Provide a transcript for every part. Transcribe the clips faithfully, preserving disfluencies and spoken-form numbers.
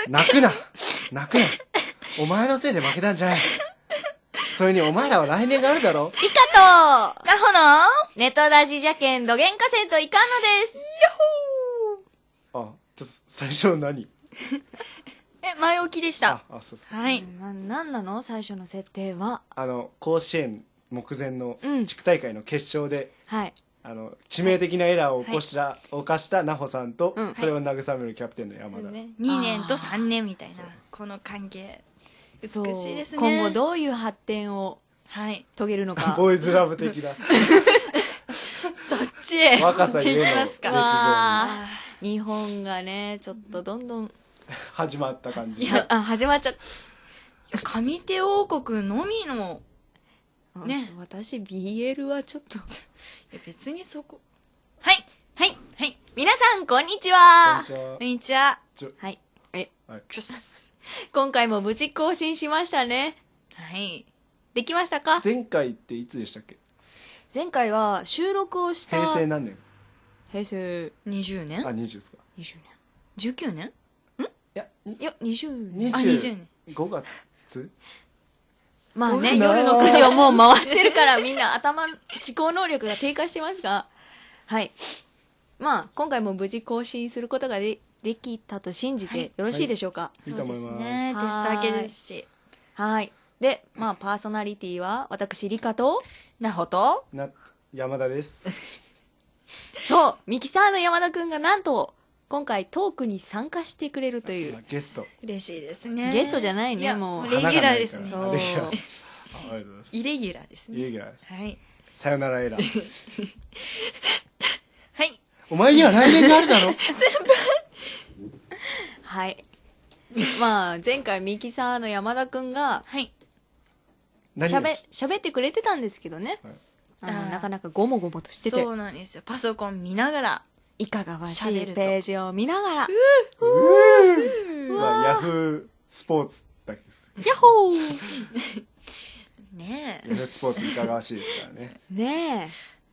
泣くな泣くな、お前のせいで負けたんじゃない。それにお前らは来年があるだろ。 リカとなほのネトラジじゃけんどげんかせんといかんのです。 あ、ちょっと最初何え、前置きでした。 あ、あ、そうそう。 はい。 な、なんなの最初の設定は。 あの甲子園目前のうん地区大会の決勝で、 はい。 あの致命的なエラーを起こした、犯したなほさんと、 うんそれを慰めるキャプテンの山田、 ね、にねんとさんねんみたいなこの関係美そうしいですね。 今後どういう発展をはい遂げるのか。 ボーイズラブ的なそっちへ若さゆえの持っていきますか。 熱情にわー日本がねちょっとどんどん始まった感じ。 いやあ始まっちゃっいや上手王国のみのたね私 ビーエル はちょっといや別にそこはいはいはい皆さんこんにちは。 こんにちはこんにちは。 ちょはいえはいチュス今回も無事更新しましたね。 はいできましたか。 前回っていつでしたっけ。 前回は収録をした平成何年。 平成にじゅうねんあ、にじゅうですか。 にじゅうじゅうきゅうねんいやねんいやにじゅうねんあにじゅうねんごがつ。 まあね僕な夜のくじをもう回ってるからみんな頭思考能力が低下してますがはいまあ今回も無事更新することがでできたと信じてよろしいでしょうか。 いいと思います。 ねテスト明けですしはいでまあパーソナリティは私リカとなほとな山田です。 そうミキサーの山田くんがなんと今回トークに参加してくれるというゲスト。 嬉しいですね。 ゲストじゃないねやもうレギュラーですね。 そう花がないからレギュラー。ありがとうございます。 イレギュラーですね。 イレギュラーです。 はいさよならエラー。 はいお前には来年があるだろ。 はいまあ前回ミキサーの山田くんがはい何しゃべをししゃべってくれてたんですけどね、 はいあのあーなかなかゴモゴモとしててそうなんですよ。パソコン見ながらいかがわしい喋るとページを見ながらまあヤフースポーツだけです。 ヤッホーねヤフースポーツいかがわしいですからね。 ね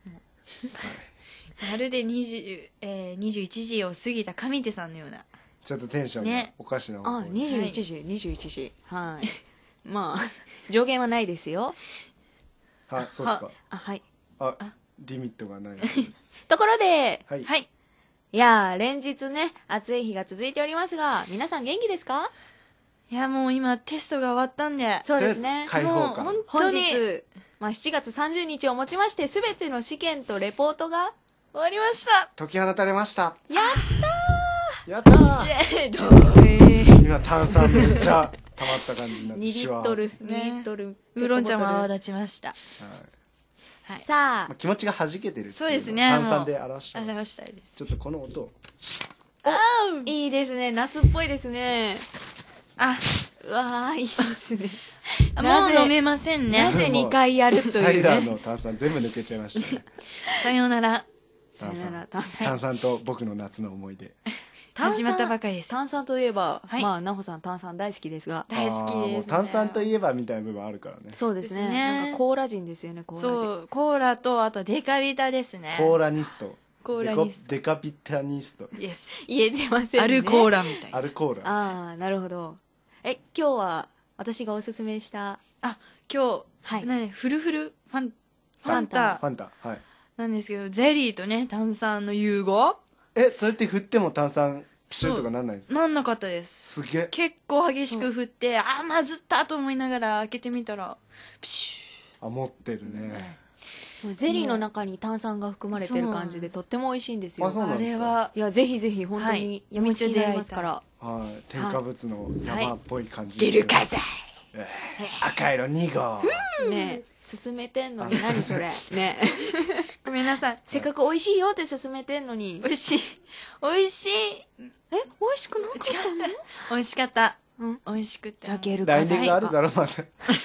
えまるでにじゅう、えー、にじゅういちじを過ぎた上手さんのようなちょっとテンションがねおかしなえあ方向に。 にじゅういちじ、にじゅういちじはいまあ上限はないですよ。 あ、そうですか。 あはいあ、リミットがないそうです。 ところではい。 はいいやー連日ね暑い日が続いておりますが皆さん元気ですか。 いやもう今テストが終わったんでそうですねとりあえず開放感もう本本当に日、まあ、しちがつさんじゅうにちをもちまして全ての試験とレポートが終わりました解き放たれました。 やっやったー。 えー、どう今炭酸めっちゃ溜まった感じになってにリシワットル、 ねにリットルウーロン茶も泡はい立ちました。はいさまああ気持ちが弾けてるっていうのをそうですね炭酸で表したの表したいです。 ちょっとこの音をいいですね夏っぽいですね。 あ、 うわーいいですねもなぜう飲めませんね。 なぜにかいやるとサイいうねダーの炭酸全部抜けちゃいましたね。 さようなら。 さよなら炭炭酸炭酸と僕の夏の思い出。 炭酸始まったばかりです。 炭酸といえば、 はいまあ奈穂さん炭酸大好きですが大好きあーもです、ね。 う炭酸といえばみたいな部分あるからね。 そうですねですねなんかコーラ人ですよねコーラ人そう、コーラと、あとデカビタですね。 コーラニスト。 コーラニストデカデカピタニスト。 イエス。 言えてませんねアルコーラみたいな。 アルコーラ。 ああなるほどえ今日は私がおすすめしたあ、今日、 はいね、フルフルファン、フファンタァンタファンタ。はい。 なんですけど、ゼリーとね、炭酸の融合え、それって振っても炭酸プシューとかなんないんですか。 なんなかったです。 すげえ。 結構激しく振って、あー、まずったと思いながら開けてみたら、プシあ、持ってるね。 そうゼリーの中に炭酸が含まれてる感じでとっても美味しいんですよあそうュー。あなんですかれは、 いやぜひぜひ本当にやみつきになりますから、 はい。添加物の山っぽい感じ。 ゲル火剤。 えー赤色に号。 ねえ勧めてんのに何それねえごめんなさい。 せっかく美味しいよって勧めてんのに美味しい。美味しい。 え美味しくなかったの美味しかった。 うん美味しくて。 じゃあゲル来火剤年があるだろ、まだ。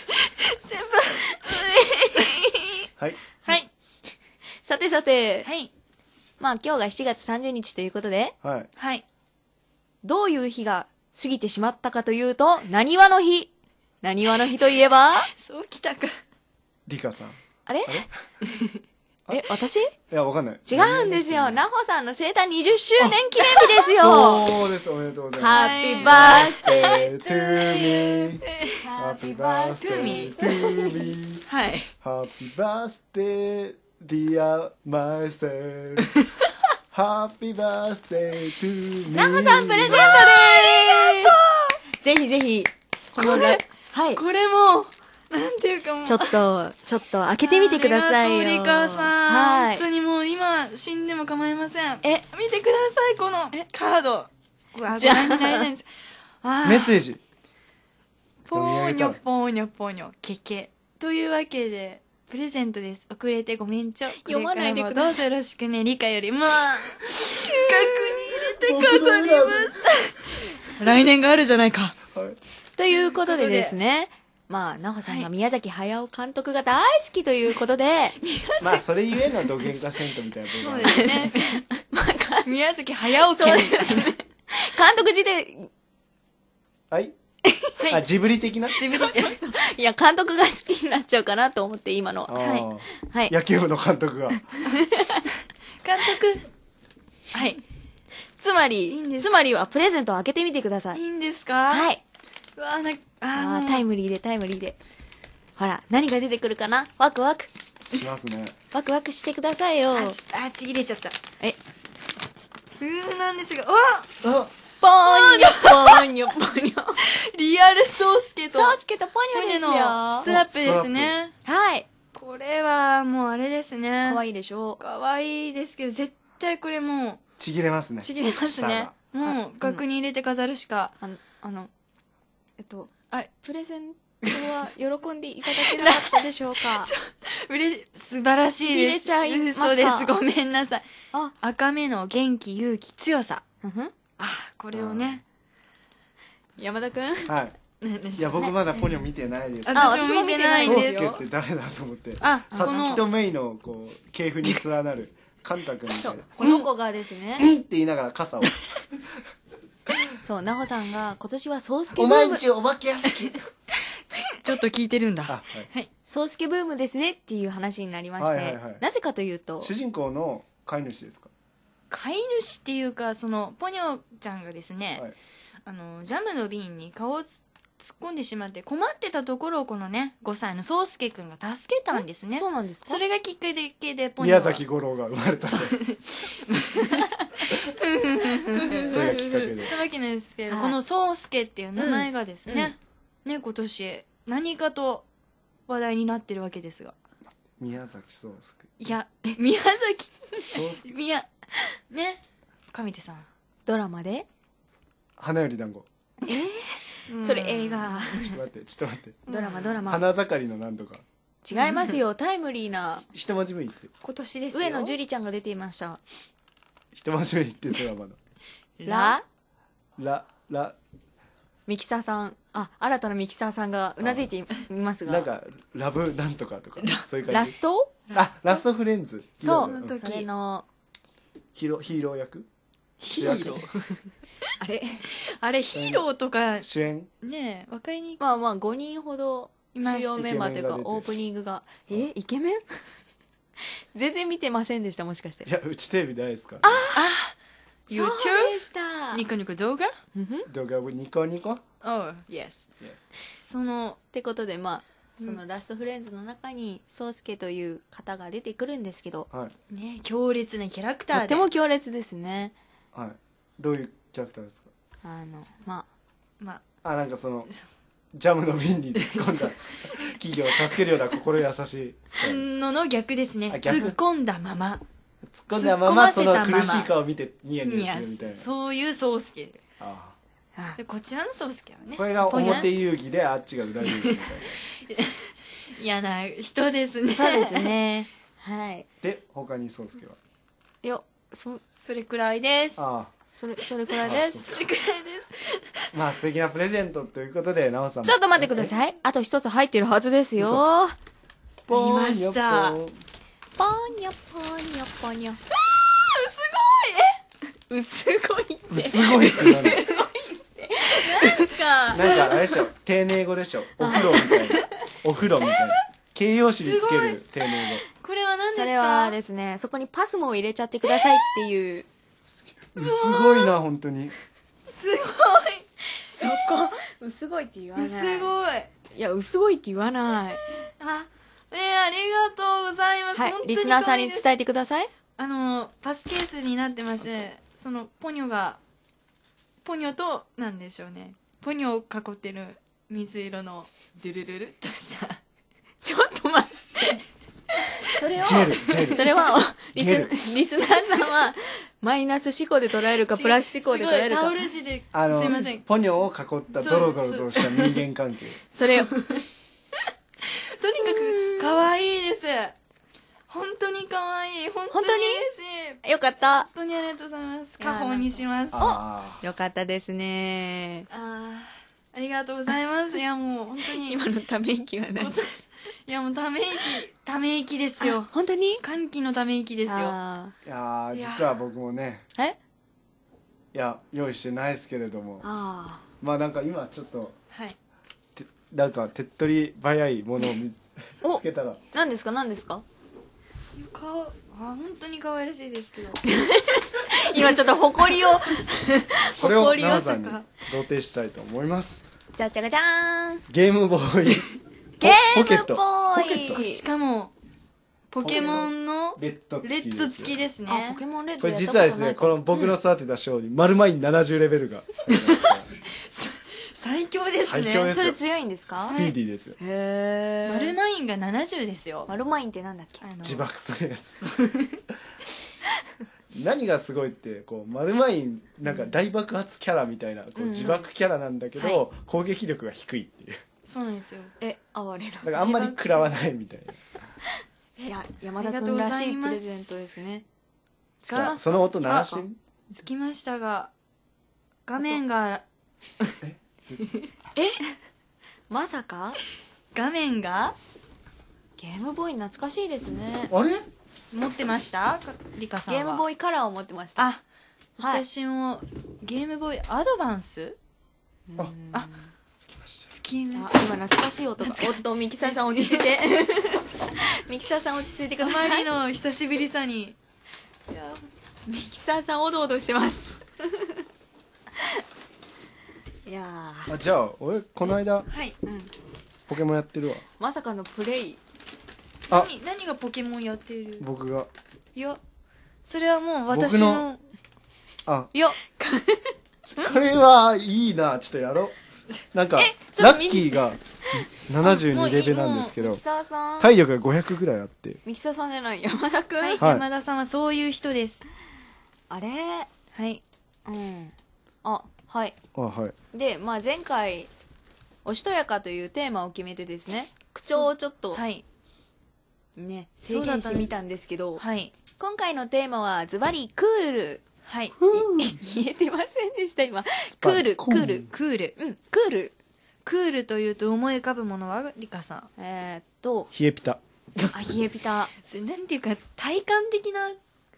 はい。 はい。 さてさて、 はい。 まあ今日がしちがつさんじゅうにちということではい。 はい。 どういう日が過ぎてしまったかというとなにわの日なにわの日といえばそうきたか。 リカさん。 あれあれえ、私違いや、わかんない。 うんですよ。なほさんの生誕にじゅっしゅうねん記念日ですよ。 そうです、おめでとうございハます。 ッピーバースデー Happy birthday to me. Happy birthday to me. はい Happy birthday, dear myself. Happy birthday to me. なほさんプレゼントでーす。ぜひぜひ、このラはい。 これもなんていうかもうちょっと、ちょっと開けてみてくださいよ。 ありがとうリカさん、 はい本当にもう今死んでも構いません。 え見てくださいこのカード。うわじゃあご覧になれないんです。あメッセージ。 ぽーにょぽーにょぽーにょけけというわけでプレゼントです。遅れてごめんちょ。 読まないでくださいこれからもどうぞよろしくね。リカよりまあ額に入れて飾ります。来年があるじゃないか。 はい。 ということでですね、まあ、なほさんが宮崎駿監督が大好きということで、 まあ、それゆえのどげんかセントみたいなとこそうろがですね。宮崎駿そう家ですね。監督自体、 はい。あ、ジブリ的な自分でいや、監督が好きになっちゃうかなと思って、今の。 あはい。 ーはい。 野球部の監督が。 監督はいつまり、 いいんですつまりはプレゼントを開けてみてください。 いいんですか。 はいい。 うわなああーータイムリーでタイムリーで。ほら、何が出てくるかなワクワク。 しますね。 ワクワクしてくださいよ。 あちあちぎれちゃった。 え、 うーなんでしょうか。わあ、 ぽーにょぽーにょぽーにょ。 リアルソースケとそうつけたポニョですよ。 のストラップですね。 はい。 これはもうあれですね。 かわいいでしょう。 かわいいですけど絶対これもちぎれますね。 うちぎれますね下。 もう額に入れて飾るしか。 あの、あの、えっと、 あプレゼントは喜んでいただけなかったでしょうかうれ素晴らしいです。 ちぎれちゃいますかそうです。ごめんなさい。 あ、 赤目の元気、勇気、強さ。 うんふん。 あ、これをね。 山田くんはい。 なんでしょういや、僕まだポニョ見てないです。 ああ私も見てないんソースですよ。 ケって誰だと思って。 あさつきこのとメイの、こう、系譜に連なる、カンタ君みたいな。 この子がですね、 うんって言いながら傘を。 そう、なほさんが今年はソースケおブーム、 前んちお化け屋敷。 ちょっと聞いてるんだ。 あ、はい。 ソースケブームですねっていう話になりまして、 はいはいはいなぜかというと、 主人公の飼い主ですか？ 飼い主っていうか、その、ポニョちゃんがですね、 はい。 あの、ジャムの瓶に顔をつ突っ込んでしまって困ってたところをこのね、ごさいの宗介くんが助けたんですね。 そうなんですかそれがきっかけでポニョは宮崎五郎が生まれたと。それがきっかけで。 そういうわけなんですけど、 はいこの宗介っていう名前がですね、ね、今年何かと話題になってるわけですが。 宮崎壮介。 いや、宮崎、 壮介。 宮、ね、上手さん。 ドラマで、 花より団子。 それ映画、 ちょっと待って、ちょっと待って。 ドラマドラマ。 花盛りの何とか。 違いますよ、タイムリーな、 一文字目言って。 今年ですよ。 上野樹里ちゃんが出ていました。 一文字目言って、ドラマの。 ララ、ラ、 ミキサーさん、あ、新たなミキサーさんがうなずいていますが、 なんか、ラブなんとかとか、そういう感じ。 ラストあ、ラストフレンズ。 そう、 んそれの、 ヒーロー、ヒーロー役ヒーロー。 あれあれ、ヒーローとか、 主演ねえ、わかりにくい。 まあまあごにんほどいました主要メンバーというかイケメンが出てオープニングがえイケメン全然見てませんでしたもしかしていや、うちテレビないですかそう YouTube? でしたニコニコ動画動画をニコニコ ?Oh, yes. その、 ってことでまあそのラストフレンズの中に宗介という方が出てくるんですけどはい。 ね、強烈なキャラクターで。 とっても強烈ですねはい。どういうキャラクターですかあのままあ、なんかその、ジャムの瓶に突っ込んだ企業を助けるような心優しい。 あ、のの逆ですね。 あ逆突っ込んだまま。 突っ込んだまま、その突っ込ませたまま苦しい顔を見てニヤニいやヤするみたいな。 そういう宗介。 ああでこちらの宗介はね。 あこれがそこに表遊戯で、あっちが裏遊戯みたいな。 嫌な人ですね。 そうですねはいで、他に宗介は。 いやそそれくらいです。 あそれそれくらいですそれくらいです。 あ。まあ素敵なプレゼントということで、なおさんも。 ちょっと待ってくださいあと一つ入ってるはずですよポーンありましたよポーンポーニョポーニョポーニョすごい。 薄ごいってすごいってなる。 かなんかあれでしょ、丁寧語でしょ。お風呂みたいな。お風呂みたいな。形容詞につける丁寧ここれは何ですか？ それはですね、そこにパスモを入れちゃってくださいっていう。 すごいな、本当に。 すごい。 そこ、薄ごいって言わない。 すごい。 いや、薄ごいって言わない。 あ、えー、ありがとうございます。 はい本当、にリスナーさんに可愛いです伝えてください。 あのパスケースになってまして、そのポニョがポニョとなんでしょうね、ポニョを囲ってる水色のドゥルルルっとしたちょっと待って。それを、 ジェル、ジェル。 それは、リジェルス、リスナーさんは、マイナス思考で捉えるか、プラス思考で捉えるかすごいタオ。ル地で、 あのすいません、 ポニョを囲ったドロドロとした人間関係。 それを、 とにかく可愛いです。本当に可愛い。本当に嬉しい。 よかった。 本当にありがとうございます。 いや家宝にします。ああよかったですね。 あー、ありがとうございます。いやもう本当に、 今のため息は何？ いやもうため息、ため息ですよ。 本当に？ 歓喜のため息ですよ。 あーいやー実は僕もね、 ーえいや用意してないですけれども、 あまあなんか今ちょっとはい。 てなんか手っ取り早いものを見つおつけたら、 あ。何ですか何ですか？ 顔、あ、本当に可愛らしいですけど。 今ちょっと誇りを、 これを誇りを奈々さんにさか。 贈呈したいと思います。 じゃじゃがじゃーん。 ゲームボーイゲポケットームボポケットーイ。 しかも、ポケモンのレッドレ付きですッド付きですね。 あ、ポケモンレッドこれやった実はですね、 とないこの僕の育てた賞に丸マインななじゅうレベルが入りますから最強ですね。 最強ですそれ強いんですか？ スピーディーですよ。 へー。 マルマインがななじゅうですよ。 マルマインってなんだっけ？ あの自爆するやつ何がすごいってこうマルマインなんか大爆発キャラみたいなこう自爆キャラなんだけど、 は攻撃力が低いっていうそうなんですよ。 え、哀れだからあんまり食らわないみたいな。 な。いや、山田君らしいプレゼントですね。 じゃあその音鳴らしてみ。 つきましたが、画面が、 まさか画面がゲームボーイ懐かしいですね。 あれ持ってましたリカさんは。 ゲームボーイカラーを持ってました。 あ、 はい私もゲームボーイアドバンスああ、 つきましたつきまあした。 今懐かしい音が。おっと、ミキサーさん落ち着いて。ミキサーさん落ち着いてくあださい。 まりの久しぶりさに。いや、 ミキサーさんおどおどしてます。いやー、 あじゃあ俺この間はい。 うん。 ポケモンやってるわ。 まさかのプレイ。 あ何、何がポケモンやってる？ 僕がいや、それはもう私の、 僕のあいや、 これはいいな、ちょっとやろう。なんかちょっとみんラッキーがななじゅうにレベルなんですけどミキサーさん。 体力がごひゃくぐらいあって、 ミキサーさんじゃない、山田くん。 はい、 はい山田さんはそういう人です。 あれはい。 うん。あ、はい。 あはいで、まあ前回、おしとやかというテーマを決めてですね、口調をちょっとはい。 ね、制そうだったんです限してみたんですけど、 はい。 今回のテーマはズバリクール。 はい。 い言えてませんでした、今。クール、ククールール。 クール。 うん、クール。 クールというと思い浮かぶものはリカさん。 えー、っと、 冷えピタ。 あ、冷えピタ。 それなんていうか、体感的な。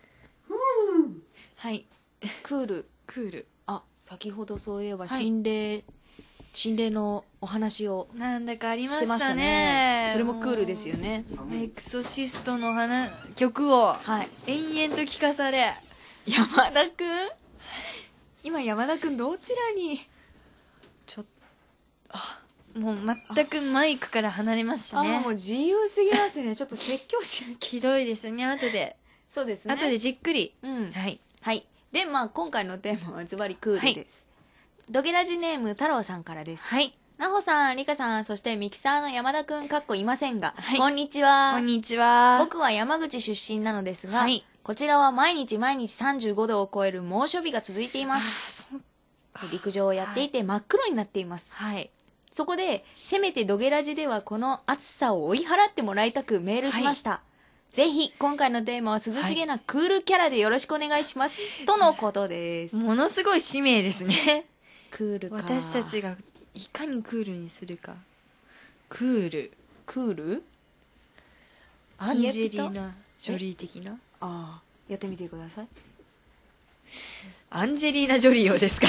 はい。 クール。 クール。 あ、先ほどそういえばい心霊、心霊のお話をなんだかありましてまししたたね。 ね。 それもクールですよね。 もう。エクソシストの花曲をはい。 延々と聴かされ、 山田くん今山田くんどちらにちょっと、あ、もう全くマイクから離れましたあ、 ねもう。自由すぎますね。ちょっと説教しなきゃ。 ひどいですね。後で、 そうですね。 後でじっくり。 うん。 はい。 はい。で、まあ今回のテーマはズバリクールです。ドゲラジネーム太郎さんからです。 はい。 なほさん、りかさん、そしてミキサーの山田くんかっこいませんが、 はいこんにちは。 こんにちは。 僕は山口出身なのですが、 はいこちらは毎日毎日さんじゅうごどを超える猛暑日が続いていあます。 ー、そう。 陸上をやっていて真っ黒になっています。 はい。 そこで、せめてドゲラジではこの暑さを追い払ってもらいたくメールしました。ぜひ、今回のテーマは涼しげなクールキャラでよろしくお願いします。とのことです。 ものすごい使命ですね。 クールか。 私たちがいかにクールにするか。クール。 クールアンジェリーナ・ジョリー的な。 ああ、やってみてください。 アンジェリーナ・ジョリーをですか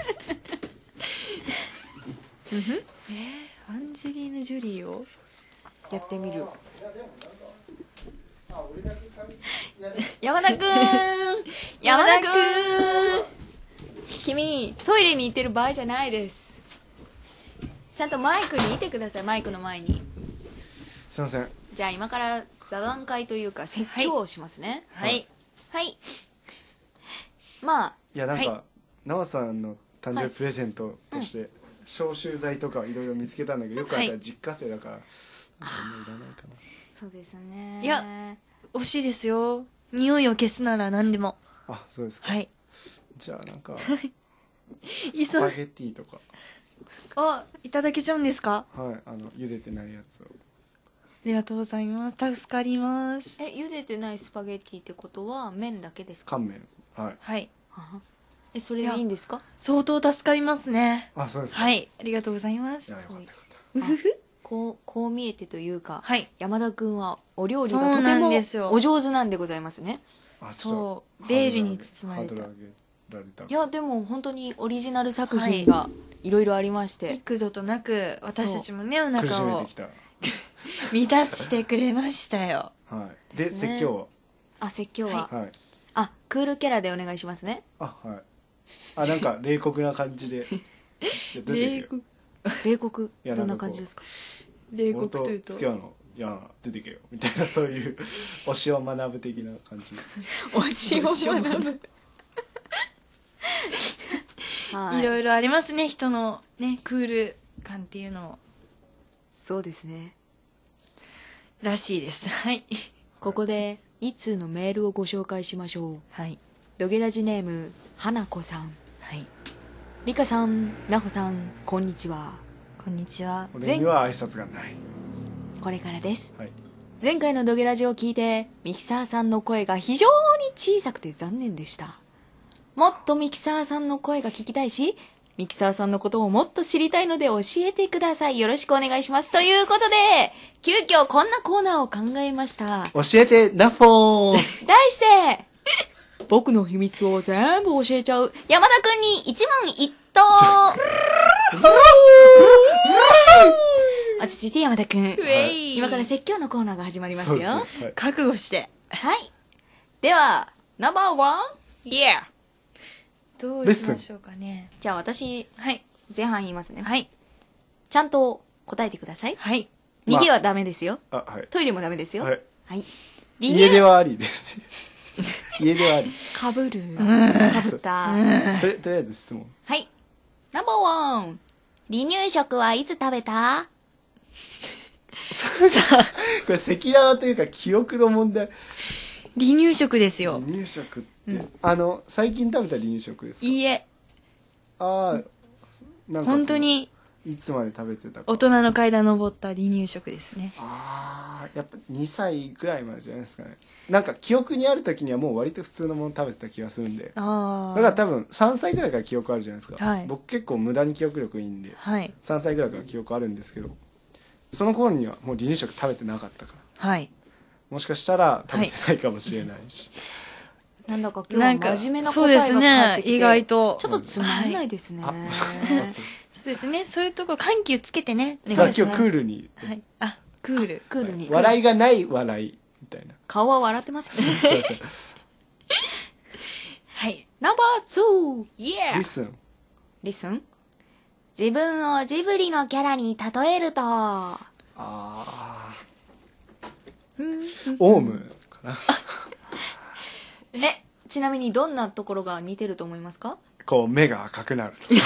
えー、アンジェリーナ・ジョリーをやってみる。 山田くん山田くん君、トイレに行ってる場合じゃないです。ちゃんとマイクにいてください、マイクの前に。 すいません。 じゃあ今から座談会というか説教をしますね。 はいはい。まあ、 いやなんか、 はなおさんの誕生日プレゼントとして、消臭剤とかいろいろ見つけたんだけど、よくあったら実家生だから、あんまいらないかな。 そうですね。 いや惜しいですよ。匂いを消すなら何でも。 あ、そうですか。 はい。 じゃあなんかいそスパゲッティとか、 あ、いただけちゃうんですか？ はいあの茹でてないやつを。 ありがとうございます。助かります。 え、茹でてないスパゲッティってことは麺だけですか？ 乾麺。はい。 はい。 ははえ、それでいいんですか？ 相当助かりますね。 あ、そうですか。。 はいい。ありがとうございますいや。よかったよかっあこう、こう見えてというか、 はい。 山田くんはお料理がそうなとてもんですよお上手なんでございますね。 た。あ、 そうちょっとベールに包まれたハードル上げられた。 いや、でも本当にオリジナル作品がいろいろありまして。 幾度となく私たちもねお苦し腹をめてきた。 満たしてくれましたよ。 はい。で、 ですね説教あ、説教は、 は。はい。 あ、クールキャラでお願いしますね。 あ、はい。あ、なんか冷酷な感じで。いや出てけよ。 冷酷いやどんななんかこう感じですか？ 冷俺と酷というと付き合うのいや出てけよみたいな、そういう推しを学ぶ的な感じ。 推しを学ぶはいろいろありますね人のねクール感っていうのそうですね。 らしいです。はいここで一通のメールをご紹介しましょう。 はいドゲラジネーム花子さん、 はい。 リカさん、ナホさん、こんにちは。 こんにちは。 俺には挨拶がない。 これからです。 はい。 前回のドゲラジを聞いてミキサーさんの声が非常に小さくて残念でした。もっとミキサーさんの声が聞きたいし、ミキサーさんのことをもっと知りたいので教えてください。よろしくお願いします。ということで、急遽こんなコーナーを考えました。 教えてナフォー。 題して僕の秘密を全部教えちゃう山田くんに一問一答。落ち着いて山田くん。 ェイ今から説教のコーナーが始まりますよ。 そうですね。はい。 覚悟して。 はい。では、ナンバーワン。 イエーどうしましょうかね。 じゃあ私、 はい。 前半言いますね。 はい。 ちゃんと答えてください。 はい。 右はダメですよ。 あ、はい。 トイレもダメですよ。 はい。 はい。 家ではありです。家ではあり。 かぶる。かぶった。 とりとりあえず質問。 はい。ナンバーワン。離乳食はいつ食べた？ これ赤裸々というか記憶の問題。 離乳食ですよ。 離乳食って、あの最近食べた離乳食ですか？ いいえ、 ああ、なんかその本当にいつまで食べてたか。 大人の階段登った離乳食ですね。 ああ、やっぱにさいぐらいまでじゃないですかね。なんか記憶にある時にはもう割と普通のもの食べてた気がするんで。 ああ。 だから多分さんさいぐらいから記憶あるじゃないですか。 はい僕結構無駄に記憶力いいんで、 はい。 さんさいぐらいから記憶あるんですけど、その頃にはもう離乳食食べてなかったから、 はい。 もしかしたら食べてないかもしれないし、 なんだか今日なんかは真面目なそうです答えが返ねってきて、 意外とちょっとつまんないですね。 あ、そうそうそうそうですね。そういうところ緩急つけてね。 さあ願いします今日クールに、 はい。あ、クール。 クールに。 笑いがない笑いみたいな。 顔は笑ってますけどね。 そうそう。 はい。 ナンバーツー。 イエリスン。 リスン。自分をジブリのキャラに例えると。 ああ。 ーオウムかな。 え、ちなみにどんなところが似てると思いますか？ こう目が赤くなると。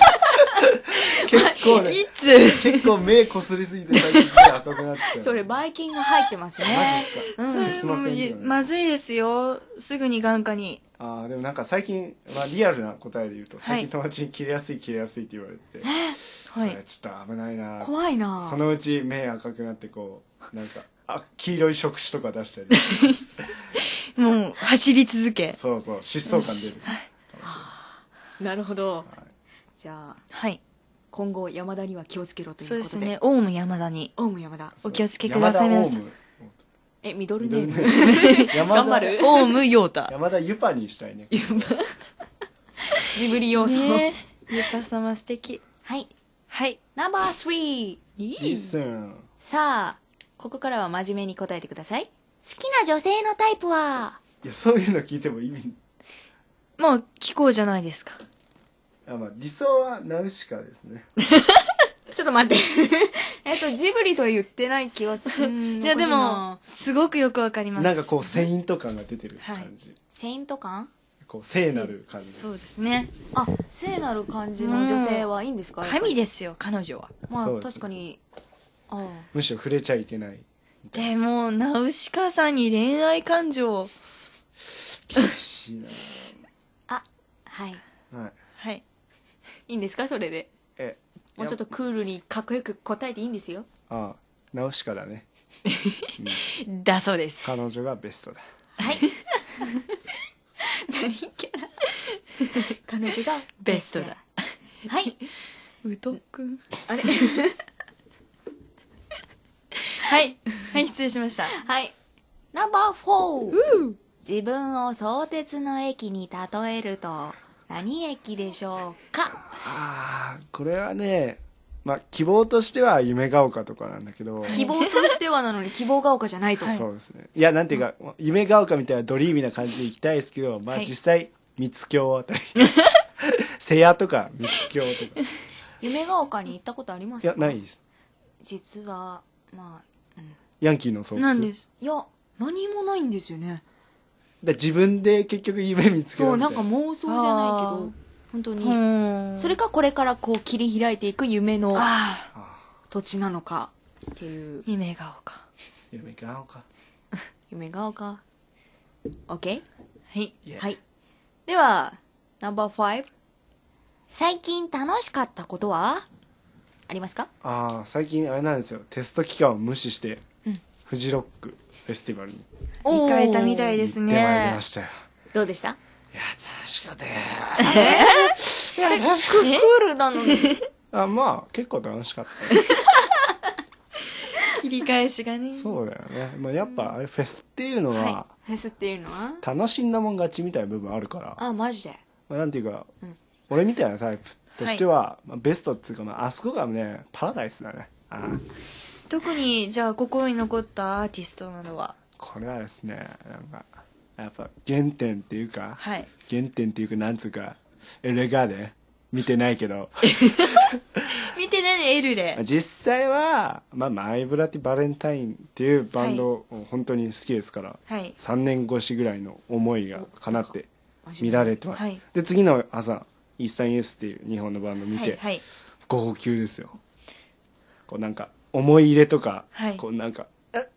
結構ね、 いつ結構目こすりすぎて最近目赤くなっちゃう。 それ、バイキンが入ってますね。 マジですか。 うん。 結膜炎とかねまずいですよ。すぐに眼科に。 ああ、でもなんか最近、まあリアルな答えで言うと、最近友達に切れやすい切れやすいって言われて、 はいこれ。ちょっと危ないな。 怖いなそのうち目赤くなってこう、なんか、あ、黄色い触手とか出したり。 もう、走り続け。 そうそう、疾走感出る。かもしなるほど。 はいじゃあ、 はい。 今後山田には気をつけろということで。 そうですね。オウム山田に。 オウム山田。 お気をつけください皆さん山田オウムえ、ミドルネーム。 山田頑張るオウムヨータ。 山田ユパにしたいね。 ジブリ要素。 ねえ。ゆか様素敵。 はい。 はい。 ナンバースリー。 いリスン。 さあ、ここからは真面目に答えてください。 きな女性のタイプは？ いやそういうの聞いても意味まあ聞こうじゃないですか。 あ、まあ、理想はナウシカですね。 ちょっと待って。えっと、ジブリとは言ってない気がする。 いやでもすごくよくわかります。 なんかこうセイント感が出てる感じ、はい、 セイント感、 こう聖なる感じ。 そうですね。 あ、聖なる感じの女性はいいんですか？ 神ですよ彼女は。 まあ、 ね、 確かに。ああ、 むしろ触れちゃいけない。 でもナウシカさんに恋愛感情厳しいな。 あ、はいはいはい。 いいんですかそれで？ えもうちょっとクールにかっこよく答えていいんですよ。 ああ、ナウシカだね、 うん、だそうです。 彼女がベストだ。 はい何キャラ彼女がベストだ。 はい。 うとくんあれはいはい失礼しました。 はい。ナンバーフォー。自分を相鉄の駅に例えると何駅でしょうか？ ああ、これはね、まあ希望としては夢が丘とかなんだけど、 希望としてはなのに希望が丘じゃないと、はい、 そうですね。いやなんていうか、うん、夢が丘みたいなドリーミーな感じで行きたいですけど、まあ実際三つ京あたり瀬谷とか三つ京とか夢が丘に行ったことありますか？ いやないです。 実はまあ、うん、 ヤンキーの巣窟なんです。 いや何もないんですよね。 だ自分で結局夢見つけるみたいな。 そう、なんか妄想じゃないけど本当にそれかこれからこう切り開いていく夢の土地なのかっていう。 夢が丘。 夢が丘夢が丘 OK？ はい、 yeah. はい。ではナンバーファイブ。最近楽しかったことはありますか？ ああ、最近あれなんですよ、テスト期間を無視して、うん、フジロックフェスティバルに行かれたみたいですね。 行ってまいりましたよ。 どうでした？ いや楽しかったよ。 えー、いやクールなのにあ、まあ結構楽しかった切り返しがね。 そうだよね、まあ、やっぱあれフェスっていうのは、はい、 フェスっていうのは楽しんだもん勝ちみたいな部分あるから。 あ、マジで、 まあ、なんていうか、うん、俺みたいなタイプとしては、はい、まあ、ベストっつうか、まあ、あそこがねパラダイスだね。ああ、 特にじゃあ心に残ったアーティストなどは？ これはですね、なんかやっぱ原点っていうか、 はい、 原点っていうかなんつうかエレガーで見てないけど見てないねエルレ。 実際は、まあ、マイブラティバレンタインっていうバンドを本当に好きですから、はい、さんねん越しぐらいの思いが叶って見られてます、はい、で次の朝イースタンユースっていう日本のバンド見て、はいはい、号泣ですよ。こうなんか思い入れとか、はい、こうなんか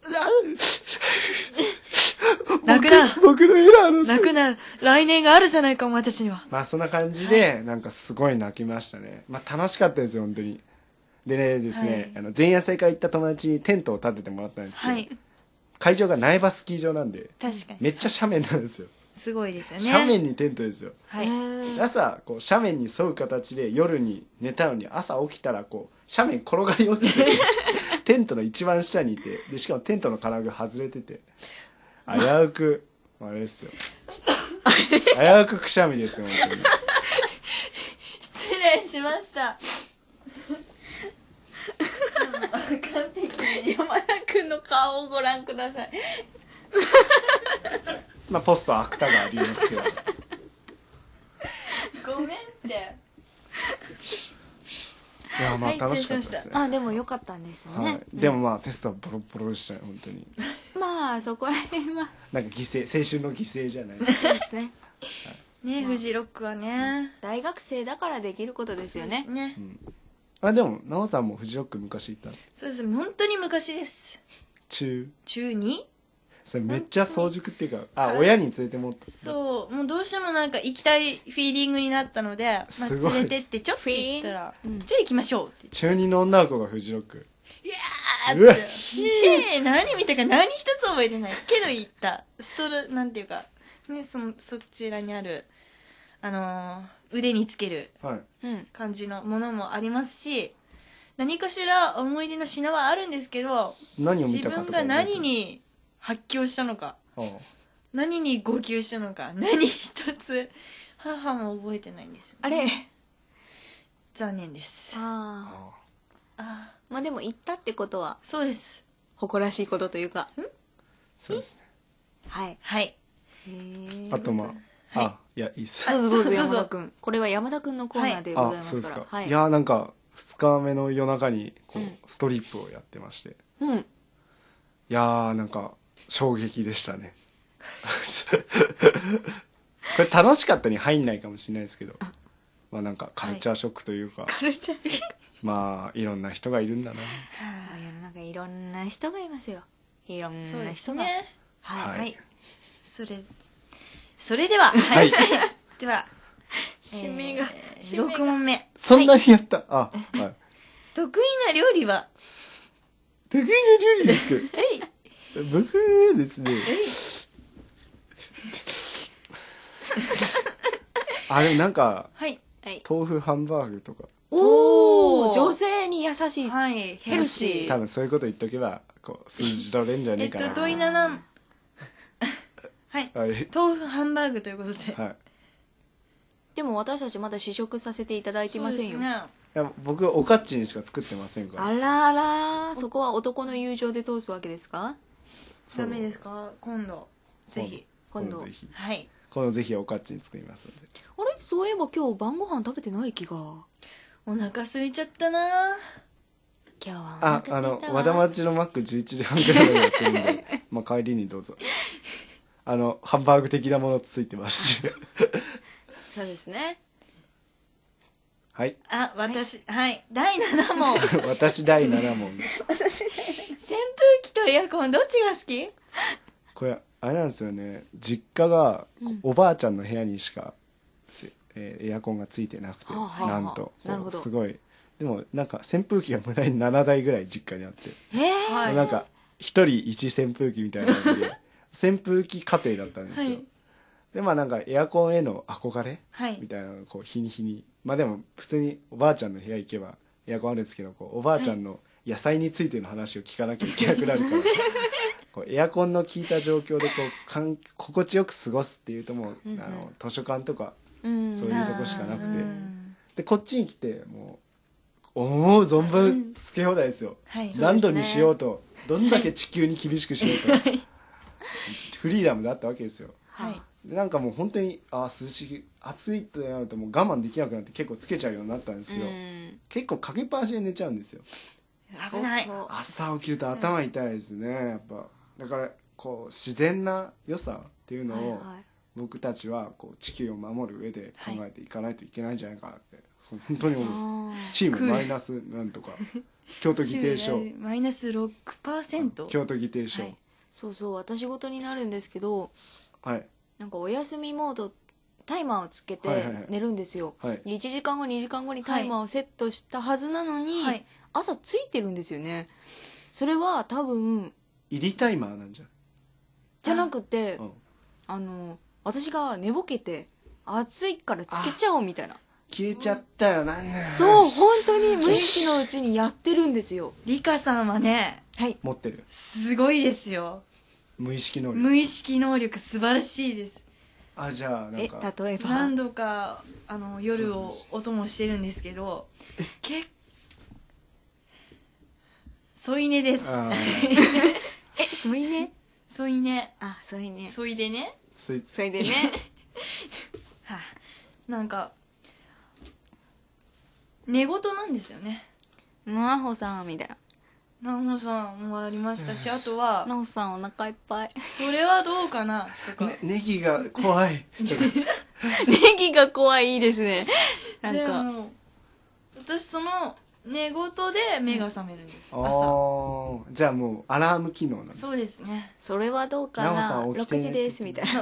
泣くな僕のエラーの泣くな、来年があるじゃないかも私には。 まあそんな感じで、はい、なんかすごい泣きましたね。まあ楽しかったですよ本当に。でねですね、はい、あの前夜祭から行った友達にテントを立ててもらったんですけど、はい、会場が苗場スキー場なんで確かにめっちゃ斜面なんですよ。 すごいですよね。 斜面にテントですよ、 はい、 朝こう斜面に沿う形で夜に寝たのに朝起きたらこう斜面転がり落ちてテントの一番下にいて、でしかもテントの金具外れてて危うくあれですよ危うくくしゃみですよ本当に失礼しました完璧に山田君の顔をご覧くださいまあポスト芥がありますけどごめんっていやまあ楽しかったですね。 あでも良かったんですね、はい、 でもまあテストはボロボロでしたよ本当に。 まあそこら辺はなんか犠牲、青春の犠牲じゃないですか。そうですね、はい、 ね、フジロックはね大学生だからできることですよね。 ね、 うん、あでも奈緒さんもフジロック昔行ったの？ そうです本当に昔です。 中中に？ それめっちゃ早熟っていうか、あ親に連れてもってそうもうどうしてもなんか行きたいフィーリングになったので、まあ、連れてってちょっと言ったら、うん、じゃあ行きましょうって中にの女の子がフジロックいやーってえー、何見たか何一つ覚えてないけど行ったストルなんていうか、ね、そのそちらにあるあのー、腕につける感じのものもありますし、何かしら思い出の品はあるんですけど、 何を見たかとか自分が何に発狂したのか、ああ何に号泣したのか何一つ母も覚えてないんですよ、ね、 あれ残念です。 あああまあでも行ったってことはそうです誇らしいことというか、んそうですね。 はい。 はい。 あとまあ、はい、あ、いや、いいっす。 どうぞどうぞ、山田くん。これは山田くんのコーナーでございますから。はい、あ、そうですか。 はい、いや、なんか、二日目の夜中に、こう、うん、ストリップをやってまして。うん。いやー、なんか、衝撃でしたね。これ楽しかったに入んないかもしれないですけど、まあなんかカルチャーショックというか、はい、 カルチャーショック。 まあいろんな人がいるんだな。 世の中いろんな人がいますよ。いろんな人が。 ね、 はい、 はい。それ、それでは、はい。では、 締めが、 えー、ろく問目。 そんなにやった。あ、はい。 得意な料理は得意な料理ですか。僕ですね。あれなんか、はい、豆腐ハンバーグとか。 おお、女性に優しい、 はい、 ヘルシー。 多分そういうこと言っとけばこう数字取れんじゃねえかな。 えっと問いななはい、はい、豆腐ハンバーグということで、はい、 でも私たちまだ試食させていただいてませんよ。そうですね。 いや僕おかっちにしか作ってませんから。 あらあら、そこは男の友情で通すわけですか。 ダメですか。今度ぜひ今度ぜひ、 はい、 今度ぜひおかっちに作りますので。 あれ、そういえば今日晩ご飯食べてない気が。 お腹空いちゃったな。 今日はお腹空いたわ。 あ、あの和田町のマックじゅういちじはんぐらいまでやってるんでまあ帰りにどうぞ。あのハンバーグ的なものついてますしそうですね。 はい。 あ、私、はい、はい、だいなな問。 私だいなな問。 私扇風機とエアコンどっちが好き？ これあれなんですよね。実家がおばあちゃんの部屋にしか、えー、エアコンがついてなくて、はあ、なんとなるほど。すごい。でもなんか扇風機が無駄にななだいぐらい実家にあって、えー、なんか一人一扇風機みたいな感じで扇風機家庭だったんですよ。はい、でまあなんかエアコンへの憧れ、はい、みたいなのこう日に日に。まあでも普通におばあちゃんの部屋行けばエアコンあるんですけど、こうおばあちゃんの野菜についての話を聞かなきゃいけなくなるからこうエアコンの効いた状況でこうかん心地よく過ごすっていうともう、うんうん、あの図書館とか、うん、そういうとこしかなくて、うん、でこっちに来てもう思う存分つけ放題ですよ、はい、何度にしようと、どんだけ地球に厳しくしようと、はい、フリーダムだったわけですよ、はい、でなんかもう本当にあ涼しい暑いってなるともう我慢できなくなって結構つけちゃうようになったんですけど、結構かけっぱなしで寝ちゃうんですよ。 危ない。 朝起きると頭痛いですね、やっぱ。だからこう自然な良さっていうのを僕たちはこう地球を守る上で考えていかないといけないんじゃないかなって、はい、本当に思う。チームマイナスなんとか京都議定書マイナス ろくパーセント京都議定書、はい、 そうそう、私事になるんですけど、 はい、 なんかお休みモードタイマーをつけて寝るんですよ、はいはいはい、いちじかんごにじかんごにタイマーをセットしたはずなのに、はい、朝ついてるんですよね。それは多分入りタイマーなんじゃじゃなくて、あ, あの私が寝ぼけて暑いからつけちゃおうみたいな、 消えちゃったよな、ね、 そう本当に無意識のうちにやってるんですよ。 リカさんはね、 はい、 持ってる、 すごいですよ。 無意識能力、 無意識能力素晴らしいです。 あ、じゃあなんかえ例えば何度かあの夜をお供してるんですけど、け添い寝です。 え添い寝添い寝あ添い寝添いでね添いでねはあ、なんか寝言なんですよね。 なほさんみたいな、 なほさんもありましたし、あとはなほさんお腹いっぱいそれはどうかなとか、 ね、ネギが怖いネギが怖いいいですね。なんか私その寝言で目が覚めるんです、うん、 朝。じゃあもうアラーム機能なんだ。 そうですね。 それはどうかな。なおさん起きてろくじですみたいな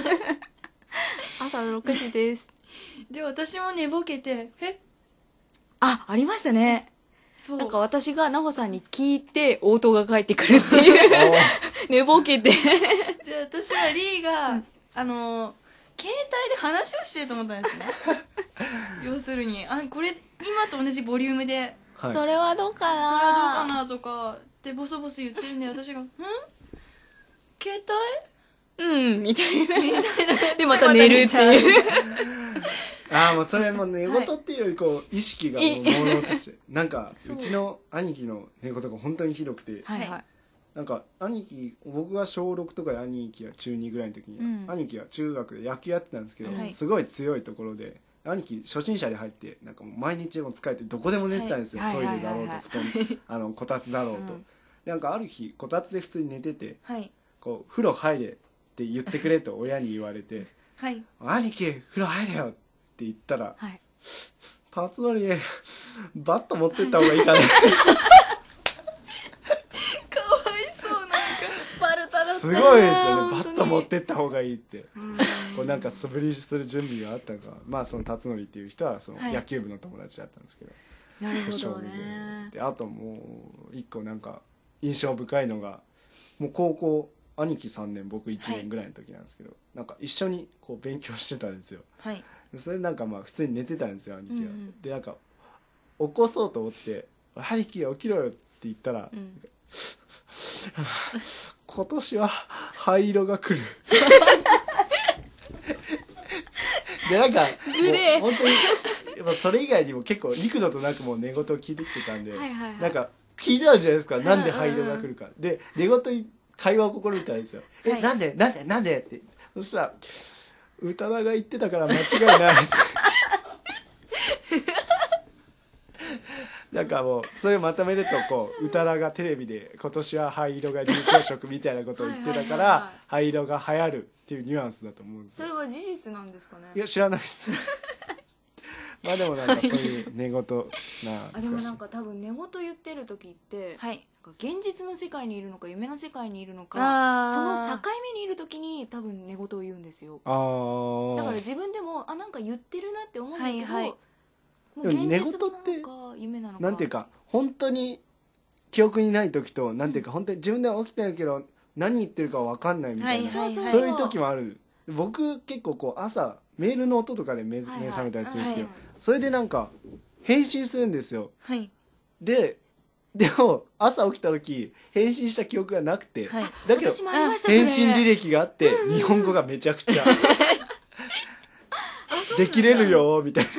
朝ろくじですで私も寝ぼけてえあありましたね。そうなんか私がなほさんに聞いて応答が返ってくるっていう寝ぼけてで私はリーが、うん、あの携帯で話をしてると思ったんですね要するにあこれ今と同じボリュームで、 はい、それはどうかなそれはどうかなとかでボソボソ言ってるんで私がん携帯うんみたいなでまた寝るっていうああもうそれも寝言っていうよりこう意識がもう朦朧としてなんかうちの兄貴の寝言が本当にひどくて、はいはい、 なんか兄貴僕が小ろくとかで兄貴が中にぐらいの時に、うん、兄貴は中学で野球やってたんですけど、はい、すごい強いところで兄貴初心者で入ってなんかもう毎日でも疲れてどこでも寝てたんですよ、はい、トイレだろうと布団あのこたつだろうと、うん、なんかある日こたつで普通に寝てて、はい、こう風呂入れって言ってくれと親に言われてはい、兄貴風呂入れよって言ったら、はい、辰徳バット持ってった方がいいかねすごいですよね。バット持ってった方がいいってこうなんか素振りする準備があったか、まあその辰徳っていう人はその野球部の友達だったんですけど、 はい、なるほどね。 であともう一個なんか印象深いのがもう高校兄貴さんねん僕いちねんぐらいの時なんですけど、はい、なんか一緒にこう勉強してたんですよ、はい、それなんかまあ普通に寝てたんですよ兄貴は、うんうん、でなんか起こそうと思って「兄貴起きろよ」って言ったら、うん今年は灰色が来るでなんかもう本当にやっぱそれ以外にも結構幾度となくもう寝言を聞いてきてたんで、はいはいはい、なんか聞いてあるじゃないですか、なんで灰色が来るか、で寝言に会話を試みたんですよ、はい、えなんでなんでなんでって、そしたら宇多田が言ってたから間違いないってなんかもうそれをまとめるとこう宇多田がテレビで今年は灰色が流行色みたいなことを言ってたから灰色が流行るっていうニュアンスだと思うんですよ。 それは事実なんですかね。 いや知らないですまあでもなんかそういう寝言なあでもなんか多分寝言言ってる時って、はい、現実の世界にいるのか夢の世界にいるのかその境目にいる時に多分寝言を言うんですよ。あだから自分でもあなんか言ってるなって思うんだけど、はいはいもう現実なのか夢なのかなんていうか本当に記憶にない時となんていうか本当に自分では起きてるけど何言ってるか分かんないみたいな、はい、そういう時もある。僕結構こう朝メールの音とかで目覚めたりするんですけど、はいはい、それでなんか返信するんですよ、はい、ででも朝起きた時返信した記憶がなくて、はい、だけど返信履歴があって日本語がめちゃくちゃできれるよみたいな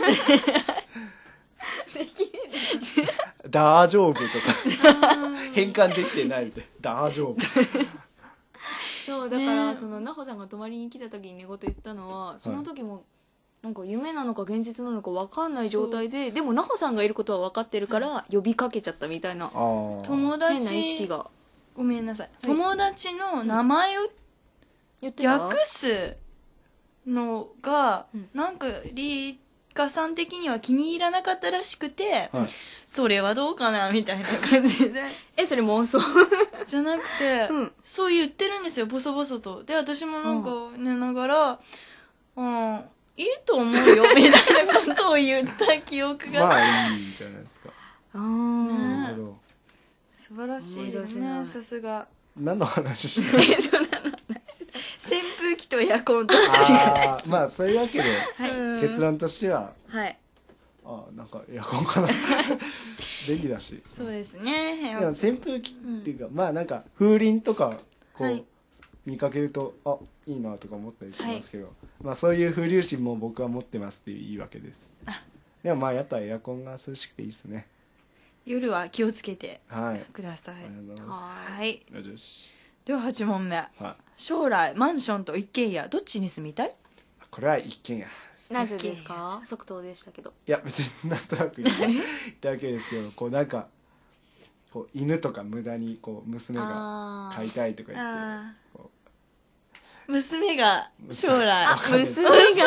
大丈夫とか変換できてないみたいな大丈夫そうだから、ね、その奈穂さんが泊まりに来た時に寝言言ったのはその時もなんか夢なのか現実なのか分かんない状態ででも奈穂さんがいることは分かってるから呼びかけちゃったみたいな友達変な意識がごめんなさい、はい、友達の名前を略すのが、うん、なんかリーガさん的には気に入らなかったらしくて、はい、それはどうかなみたいな感じでえそれ妄想じゃなくて、うん、そう言ってるんですよボソボソと。で私もなんか寝ながら、うん、うん、いいと思うよみたいなことを言った記憶がまあいいじゃないですか。あなるほど素晴らしいですね。さすが何の話してる扇風機とエアコンと違うまあそういうわけで、はい、結論としては、はい、あなんかエアコンかな便利だしそうですね。 でも扇風機っていうか、うん、まあなんか風鈴とかこう、はい、見かけるとあいいなとか思ったりしますけど、はい、まあそういう風流心も僕は持ってますっていういいわけです。でもまあやっぱエアコンが涼しくていいですね。 夜は気をつけてください。 はい、ありがとうございます。 はい。 よしでははち問目、はい、将来マンションと一軒家どっちに住みたい？ これは一軒家。 なぜですか？即答でしたけど。 いや別になんとなく言っただけですけどこうなんかこう犬とか無駄にこう娘が飼いたいとか言ってこう娘が将来娘が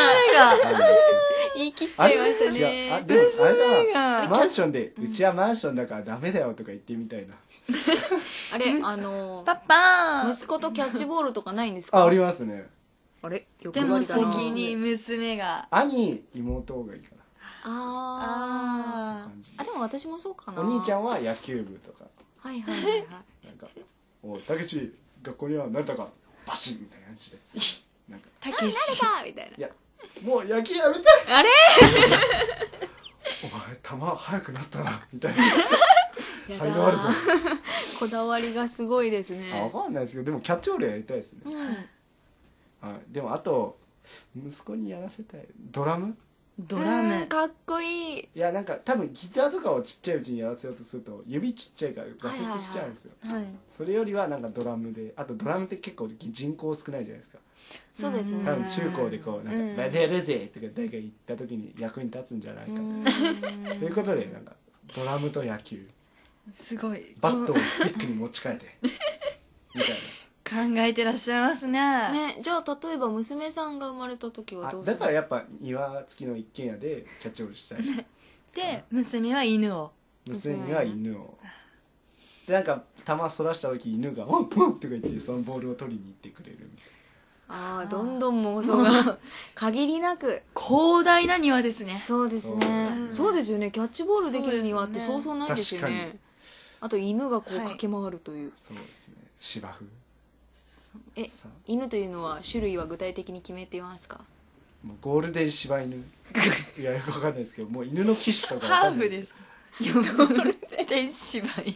言い切っちゃいましたね。 あでもあれだなマンションでうちはマンションだからダメだよとか言ってみたいなあれあのパパ息子とキャッチボールとかないんですか？ あありますね。 あれでも先に娘が兄妹がいいかな。 あああでも私もそうかな。 お兄ちゃんは野球部とかはいはいはいはいなんかおたけし学校には慣れたかバシッみたいな感じでなんかたけし慣れたみたいないやもう野球やめたいあれお前球速くなったなみたいな才能あるぞこだわりがすごいですね。 あ分かんないですけどでもキャッチボールやりたいですね、うん、あでもあと息子にやらせたいドラムドラムかっこいい。 いやなんか多分ギターとかをちっちゃいうちにやらせようとすると指ちっちゃいから挫折しちゃうんですよ、 はいそれよりはなんかドラムで、あとドラムって結構人口少ないじゃないですか。 そうですね。 多分中高でこうなんか「まだやるぜ!」とか誰か言った時に役に立つんじゃないかなということでなんかドラムと野球、 すごいバットをスティックに持ち替えてみたい考えてらっしゃいますね。 ね、じゃあ例えば娘さんが生まれた時はな。 どうする？ あだからやっぱ庭付きの一軒家でキャッチボールしたいで娘は犬を。 娘には犬をでなんか球そらした時犬が「おんおん!」とか言ってそのボールを取りに行ってくれるみたいああ、どんどん妄想が限りなく。 広大な庭ですね。 そうですね。そうですよね。キャッチボールできる庭ってそですねそううそうないですよ確かね。あと犬がこうはい駆け回るという。 な。そうですね、芝生。 えさ、 犬というのは種類は具体的に決めていますか？ もうゴールデン柴犬いやよくわかんないですけど、もう犬の機種とかわハかんないーフです。ゴールデン柴犬。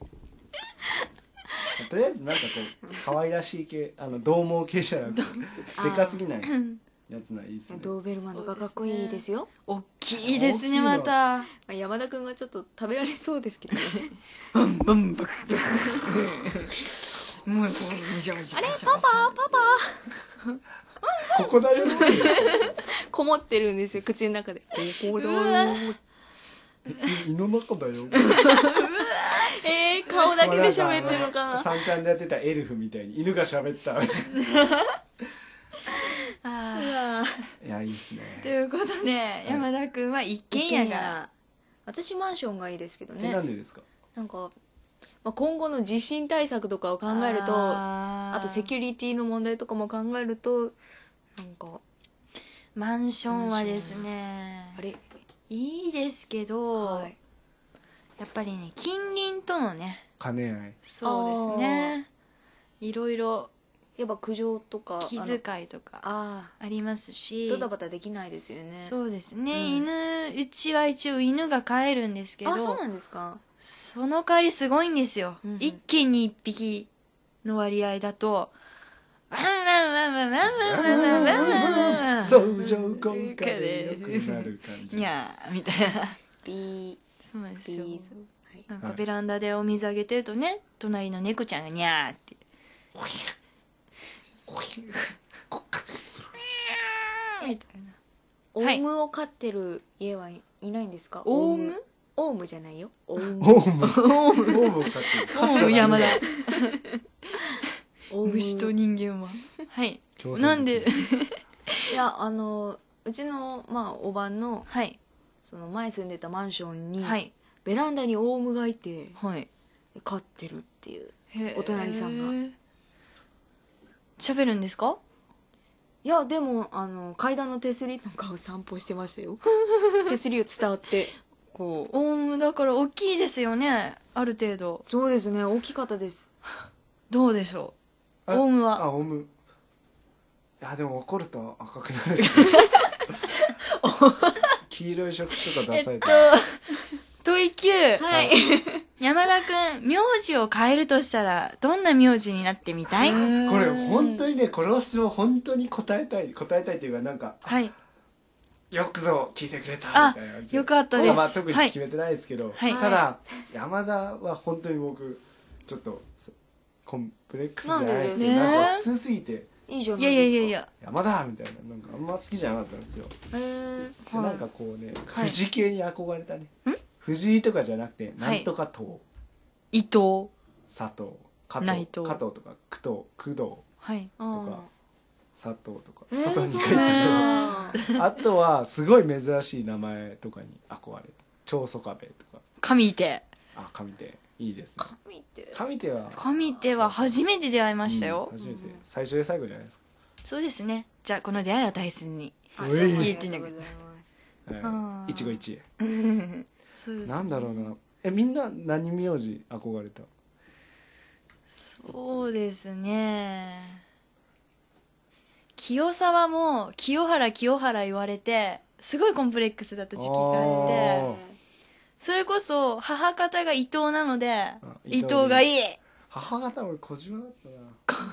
とりあえずなんかこう可愛らしい系、あの獰猛系じゃなくてでかすぎないやつないいですね。 ドーベルマンとかかっこいいですよ。 大きいですね、 大きいのまた。 まあ山田君がちょっと食べられそうですけどね。 ブンブンブクブクもうこうめちゃめちゃ。 あれパパパパここだよこもってるんですよ口の中で。ここだよ。 胃の中だよえー、顔だけで喋ってるのかな。 三ちゃんでやってたエルフみたいに犬が喋ったあいやいいっすね。 ーということで、山田君は一軒家が。 私マンションがいいですけどえなんね。 でですか？ なんか、まあ、今後の地震対策とかを考えると、ああとセキュリティの問題とかも考えると、なんかマンションはですね、 あれ、 いいですけど、 はい、 やっぱりね、近隣とのね、 兼ね合い。 そうですね、いろいろやっぱ苦情とか気遣いとかあありますし、 ドタバタできないですよね。 そうですね、 うん犬、うちは一応犬が飼えるんですけど、 あ、そうなんですか。 その代わりすごいんですよ、 うんうん一軒に一匹の割合だとワンワンワンワンワンワンワンワンワンワンワン相乗効果でよくなる感じ。 にゃーみたいな。 ビーそうなんですよ。 ビーズ、はい、 なんかベランダでお水あげてるとね、隣の猫ちゃんがにゃーってみたいな。 オウムを飼ってる家はいいないんですか？ オウム？ オウムじゃないよ。オウム。 オウムオウムを飼ってる。飼ってる山田。 オウム虫と人間は。はい強。制的なんで、 いや、あのうちのまあおばんのはい。 その前住んでたマンションに、 はい。 ベランダにオウムがいてはい。 飼ってるっていう。 へーお隣さんが。 喋るんですか？ いやでもあの階段の手すりとかを散歩してましたよ。手すりを伝わってこう。 オウムだから大きいですよね、ある程度。 そうですね、大きかったです。 どうでしょう、 あオウムは。 あオウム。いやでも怒ると赤くなるし黄色い触手とか出されて、 問いきゅう、 はい。 山田くん、名字を変えるとしたらどんな名字になってみたい？ これ本当にね、この質問本当に答えたい答えたいっていうか、なんかはい。 よくぞ聞いてくれたみあたいな感じ。 よかったです。 まあまあ特に決めてないですけど、 はいただ山田は本当に僕ちょっとそコンプレックスじゃないですけど、 なんでですかなんか普通すぎていいじゃないいやですか。 いやいやいや。 山田みたいな、なんかあんま好きじゃなかったんですよ。 へーではいなんかこうね、 はい藤系に憧れたね。藤井とかじゃなくてなんとか藤、 伊藤。 佐藤、加藤、 内藤加藤とか工藤、工藤はい。 あとか佐藤とか、 えー佐藤にそう書いたなんだけど、あとはすごい珍しい名前とかに憧れて、長宗我部とか、 神手。 あ、上手いいですね。 神って上手は神手は初めて出会いましたよ。 うん初めて、最初で最後じゃないですか。 そうですね。じゃあこの出会いは大切に。 あういどうもあり言ってなかっがとうございます。 はいあー一期一そうです、 会。なんだろうな。え、みんな何名字憧れた？ そうですね。清沢も清原清原言われてすごいコンプレックスだった時期があっあーて、それこそ母方が伊藤なので伊伊藤藤がいい。 母方俺小島だったな。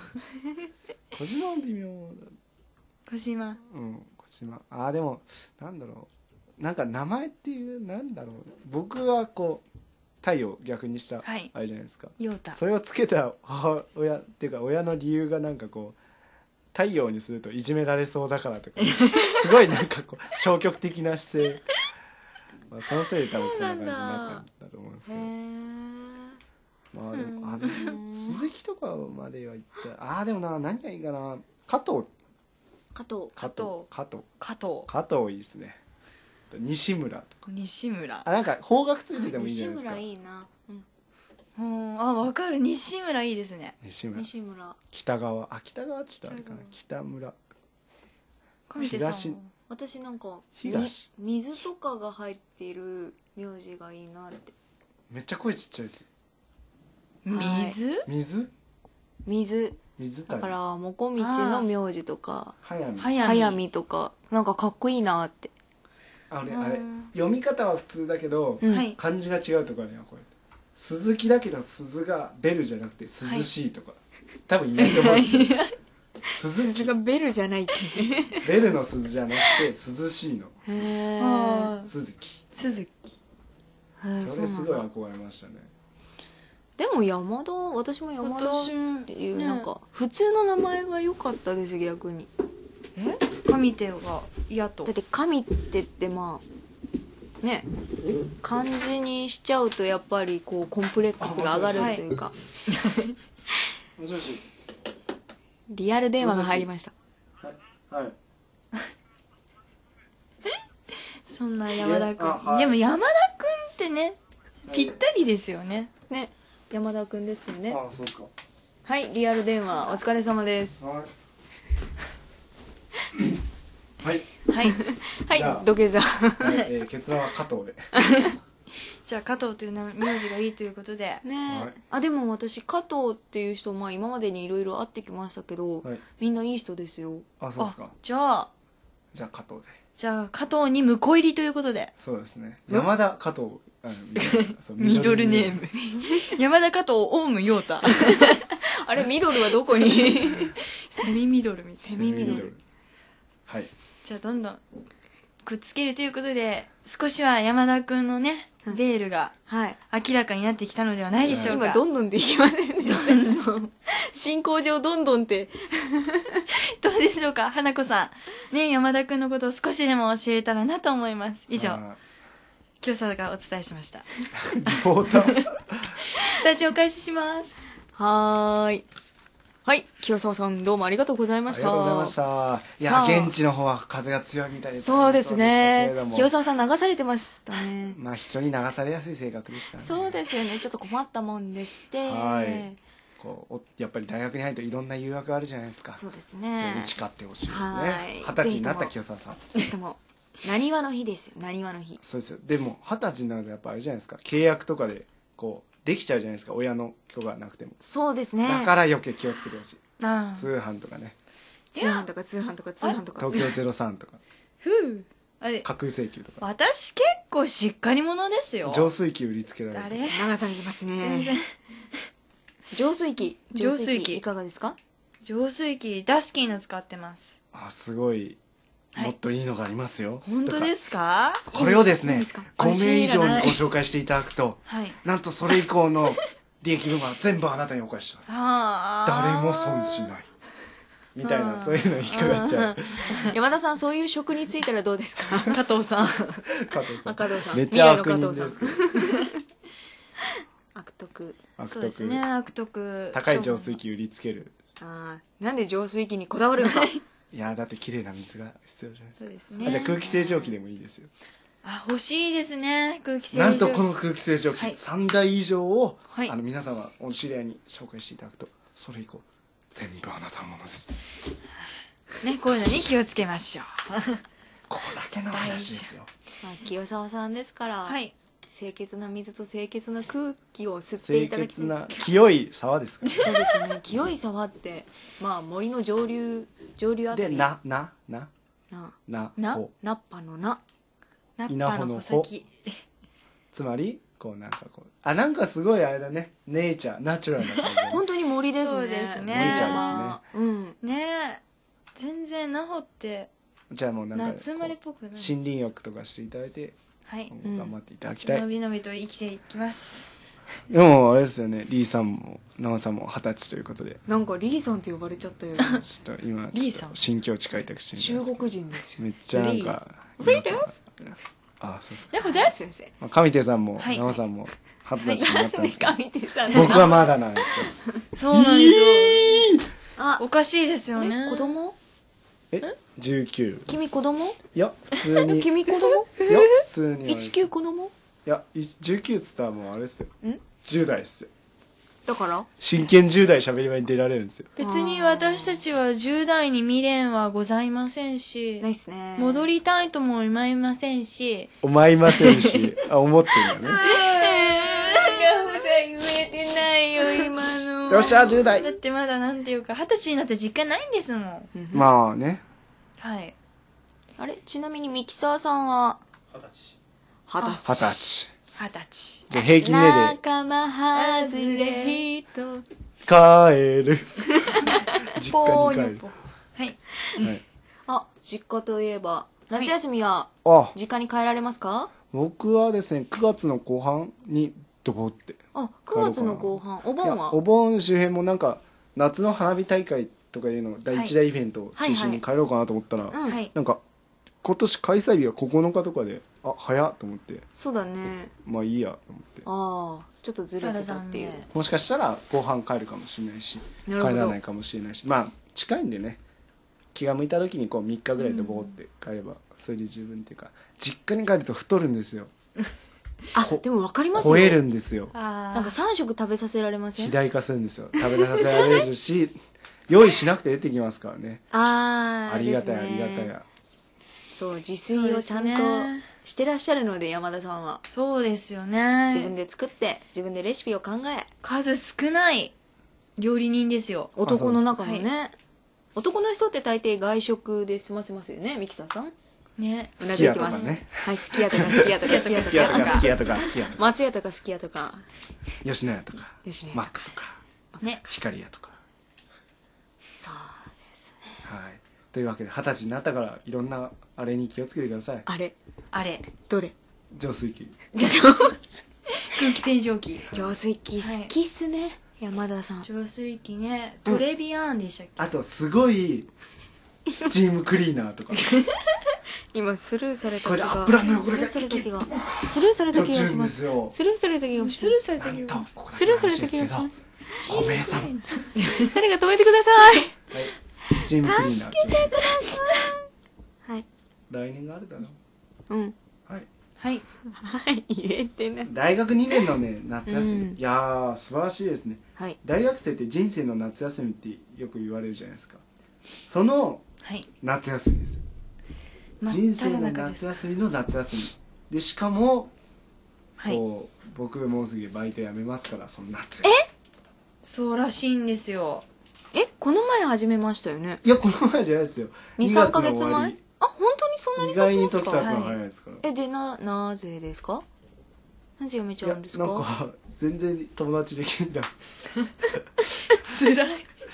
小島は微妙だ。 小島。 うん、小島。あーでもなんだろなんか名前っていうなんだろう、僕はこう太陽逆にした、 はい、 あれじゃないですか。 陽太。 それをつけた母親っていうか親の理由がなんかこう太陽にするといじめられそうだからとかすごいなんかこう消極的な姿勢、まあ、そのせいで多分こんな感じになったんだと思うんですけど、まあでも、あの鈴木とかまでは言ってああでもな何がいいかな、加藤加藤加藤加藤加藤加藤いいですね。西村とか西村、 あなんか方角ついててもいいじゃないですか。 西村いいな、 うん、あ分かる、西村いいですね。 西村、 西村、 北川、あ北川ちょっとあれかな、北村、 東、 私なんか東、 水とかが入っている名字がいいなって。 めっちゃ声ちっちゃいです。 水、 水水水だからもこみちの名字とか早見早見とかなんかかっこいいなって。 あれあれ読み方は普通だけど、 うん、 漢字が違うとかね、これ鈴木だけど鈴がベルじゃなくて涼しいとか、はい、多分言えないと思うんですけど鈴鈴がベルじゃないってベルの鈴じゃなくて涼しいのへー鈴木鈴木、 それすごい憧れましたね。 でも山田、私も山田っていうなんか普通の名前が良かったです逆に。 え神手が嫌と。 だって神手ってまあね漢字にしちゃうとやっぱりこうコンプレックスが上がるというかもしもしリアル電話が入りました。 はい、はい、 そんな山田君、はい、でも山田君ってねぴったりですよね。 ね山田君ですよね。 ああそうか。 はいリアル電話お疲れ様です。 はいはいはいはい土下座、 はいえー、結論は加藤でじゃあ加藤という名字がいいということでね、 はい、 あでも私加藤っていう人、まあ、今までにいろいろ会ってきましたけど、はい、みんないい人ですよ。 あそうですか。 じゃあじゃあ加藤でじゃあ加藤に婿入りということで。 そうですね。山田加藤あのミドルネーム山田加藤オウム陽太あれミドルはどこにセミミドルみたいな。 セミミドル。 はい。じゃあどんどんくっつけるということで少しは山田くんのねベールが明らかになってきたのではないでしょうか。 今どんどんできませんね。どんどん進行上どんどんってどうでしょうか花子さんね。山田くんのことを少しでも教えたらなと思います。以上清佐がお伝えしましたリポータースタジオ開始します。 はーいはい清澤さんどうもありがとうございました。 ありがとうございました。いや現地の方は風が強いみたいでそうですね。清澤さん流されてましたね。 まあ人に流されやすい性格ですからね。 そうですよね。ちょっと困ったもんでしてはいこうやっぱり大学に入るといろんな誘惑があるじゃないですか。 そうですね。 それ打ち勝ってほしいですね。二十歳になった清澤さんぜひともなにわの日ですよ。なにわの日。 そうですよ。でも二十歳になるとやっぱあれじゃないですか、契約とかでこうできちゃうじゃないですか、親の許可がなくても。 そうですね。 だから余計気をつけてほしい。 あ通販とかね。 通販とか通販とか通販とか東京ゼロさんとかふうあれ架空請求とか。 私結構しっかり者ですよ。 浄水器売りつけられる。 あれ流されてますね。 全然浄水器浄水器いかがですか。 浄水器ダスキンの使ってます。 あすごい、はい、もっといいのがありますよ。 本当ですか。 これをですねごめい以上にご紹介していただくと、はい、なんとそれ以降の利益分は全部あなたにお返しします。誰も損しないみたいな、そういうの引っかかっちゃう。 山田さんそういう職に就いたらどうですか。 加藤さん加藤さん加藤さんめっちゃ悪人ですけど悪徳。 そうですね悪徳。 高い浄水器売りつける。 ああなんで浄水器にこだわるのかいやだって綺麗な水が必要じゃないですか。 そうですね。 あじゃあ空気清浄機でもいいですよ。 あ欲しいですね空気清浄機。 なんとこの空気清浄機、はい、さんだい以上を、はい、あの皆様お知り合いに紹介していただくとそれ以降全部あなたのものですね。こういうのに気をつけましょうここだけの話ですよ。 まあ、清澤さんですから、 はい、 清潔な水と清潔な空気を吸っていただきたい。 清潔な清い沢ですからそうですよね。清い沢ってまあ森の上流上流あたりでななななななほナッパのな稲穂の穂つまりこうなんかこうあなんかすごいあれだね、ネイチャーナチュラルな感じ本当に森ですね。 そうですね。 森ちゃんですね。 うんねえ全然ナホってじゃあもうなんか夏生まれっぽくない森林浴とかしていただいて、 はい、 頑張っていただきたい。 のびのびと生きていきます。 でもあれですよね、リーさんもナオさんも二十歳ということで、 なんかリーさんって呼ばれちゃったよね。 ちょっと今ちょっと新境地開拓してるんです中国人ですよ。 めっちゃなんかリーですあ、そうそう。 でもじゃあ先生、 まあ、上手さんもナオさんも二十歳になったんですけど、 上手さん僕はまだなんですよ。 そうなんですよ。あ、おかしいですよね。 子供？ え、じゅうきゅう。 君子供？ いや普通に。 君子供？ いや普通に。 一級子供？ いやじゅうきゅうっつったらもうあれですよ。じゅう代ですよ。 だから真剣じゅう代喋り場に出られるんですよ。 別に私たちはじゅう代に未練はございませんし、 ないっすね。 戻りたいとも思いませんし、 思いませんし、あ、思ってるんだね。 言えてないよ今の。 よっしゃじゅう代。 だってまだなんていうか二十歳になった実感ないんですもん。 まあね。 はい。 あれ、ちなみにミキサーさんは二十歳。 二十歳。二十歳。 二十歳。 じゃあ平均年齢。 仲間外れ人。 帰る。実家に帰る。 はい。 はい。 あ、実家といえば、夏休みは実家に帰られますか？ 僕はですね、くがつの後半にドボって。 あ、くがつの後半。お盆は？ お盆周辺もなんか、夏の花火大会とかいうの第一大イベントを中心に帰ろうかなと思ったら、なんか、今年開催日がここのかとかで、あ、早っと思って。 そうだね。 まあいいやと思って。 ああ、ちょっとずれてたっていう。 もしかしたら後半帰るかもしれないし、帰らないかもしれないし、まあ近いんでね、気が向いた時にこうみっかぐらいでボーって帰れば、それで十分っていうか、実家に帰ると太るんですよ。 あ、でも分かりますよ。 超えるんですよ。 なんかさん食食べさせられません？ 肥大化するんですよ。食べさせられるし、用意しなくて出てきますからね。 ああ、 ありがたいありがたい。 そう、自炊をちゃんとしてらっしゃるので、山田さんは。 そうですよね。 自分で作って自分でレシピを考え、 数少ない料理人ですよ。 男の中のね。男の人って大抵外食で済ませますよね、ミキサーさん。 ね、 うなずいてます。 はい、好きやとか好きやとか好きやとか好きやとか好きやとか好きやとか松屋とか好きやとか吉野家とかマックとかね、 光屋とか。 そうですね。 はい。というわけで二十歳になったからいろんなあれに気をつけてください。 あれあれどれ？ 浄水器。 空気清浄機。 浄水器好きっすね、山田さん。 浄水器ね、トレビアンでしたっけ？ あとすごいスチームクリーナーとか。 今スルーされたこれ油の汚れがスルーされた気がスルーされた気がします。スルーされた気がします。 スルーされた気がします。 スルーされた気がします。 ごめんさん。 誰か止めてください。 はい。スチームクリーナー。 助けてください。はい。 来年があるだろう。うん。 はい。はいはい言えてない。 大学にねんのね夏休み、いやー素晴らしいですね。 はい。 大学生って人生の夏休みってよく言われるじゃないですか。その夏休みです。人生の夏休みの夏休みで、しかも、はい、こう僕もうすぐバイト辞めますから、その夏。 え？そうらしいんですよ。 え、この前始めましたよね。 いや、この前じゃないですよ。 に、さんかげつまえ。あ、本当にそんなに経ちますか？ 意外に時経つの早いですから。 え、で、な、なぜですか？なぜ辞めちゃうんですか？ なんか全然友達できんだ。 つらい。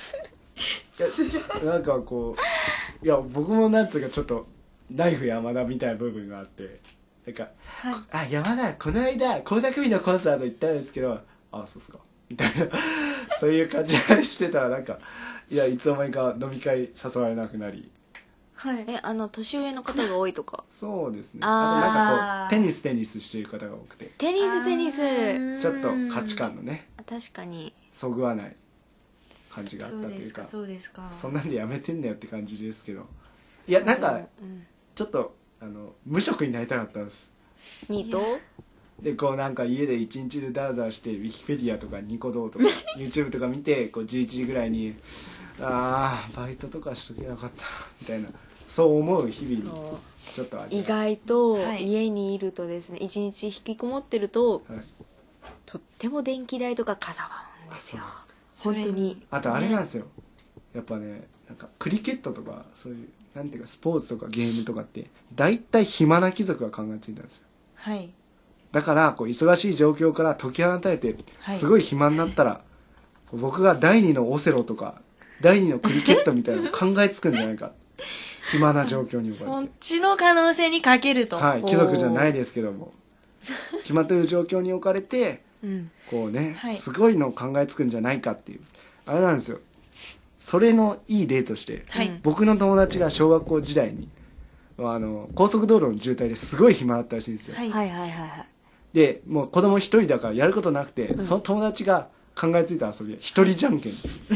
なんかこう、いや僕もなんつうかちょっとナイフ山田みたいな部分があって、なんか、はい、あ、山田この間倖田來未のコンサート行ったんですけど、あ、そうっすかみたいなそういう感じしてたら、なんかいやいつの間にか飲み会誘われなくなり、 はい、え、あの年上の方が多いとか。 そうですね。あとなんかこうテニステニスしてる方が多くて、 テニステニスちょっと価値観のね、 確かにそぐわない感じがあったというか、 そうですか、 そんなんでやめてんだよって感じですけど、いやなんか、うん、ちょっとあの無職になりたかったんです。 ニートでこうなんか家で一日でダラダラしてウィキペディアとかニコ動とかYouTube とか見て、こうじゅういちじぐらいにあーバイトとかしとけばよかったみたいな、そう思う日々にちょっと味意外と家にいるとですね、一日引きこもってると、はい、とっても電気代とかかさばるんですよ。本当に。 あとあれなんですよ、やっぱね、なんかクリケットとかそういうなんていうかスポーツとかゲームとかって大体暇な貴族が考えついたんですよ。 はい。 だからこう忙しい状況から解き放たれて、すごい暇になったら、はい、僕が第二のオセロとか第二のクリケットみたいなの考えつくんじゃないか暇な状況に置かそっれてちの可能性にかけると。 はい貴族じゃないですけども暇という状況に置かれて、 うん、 こうね、 はいすごいのを考えつくんじゃないかっていうあれなんですよ。それのいい例として、 はい、 僕の友達が小学校時代にあの高速道路の渋滞ですごい暇だったらしいんですよ、 はいはいはいはいはい。 でもう子供一人だからやることなくて、うん、その友達が考えついた遊びは一人じゃんけん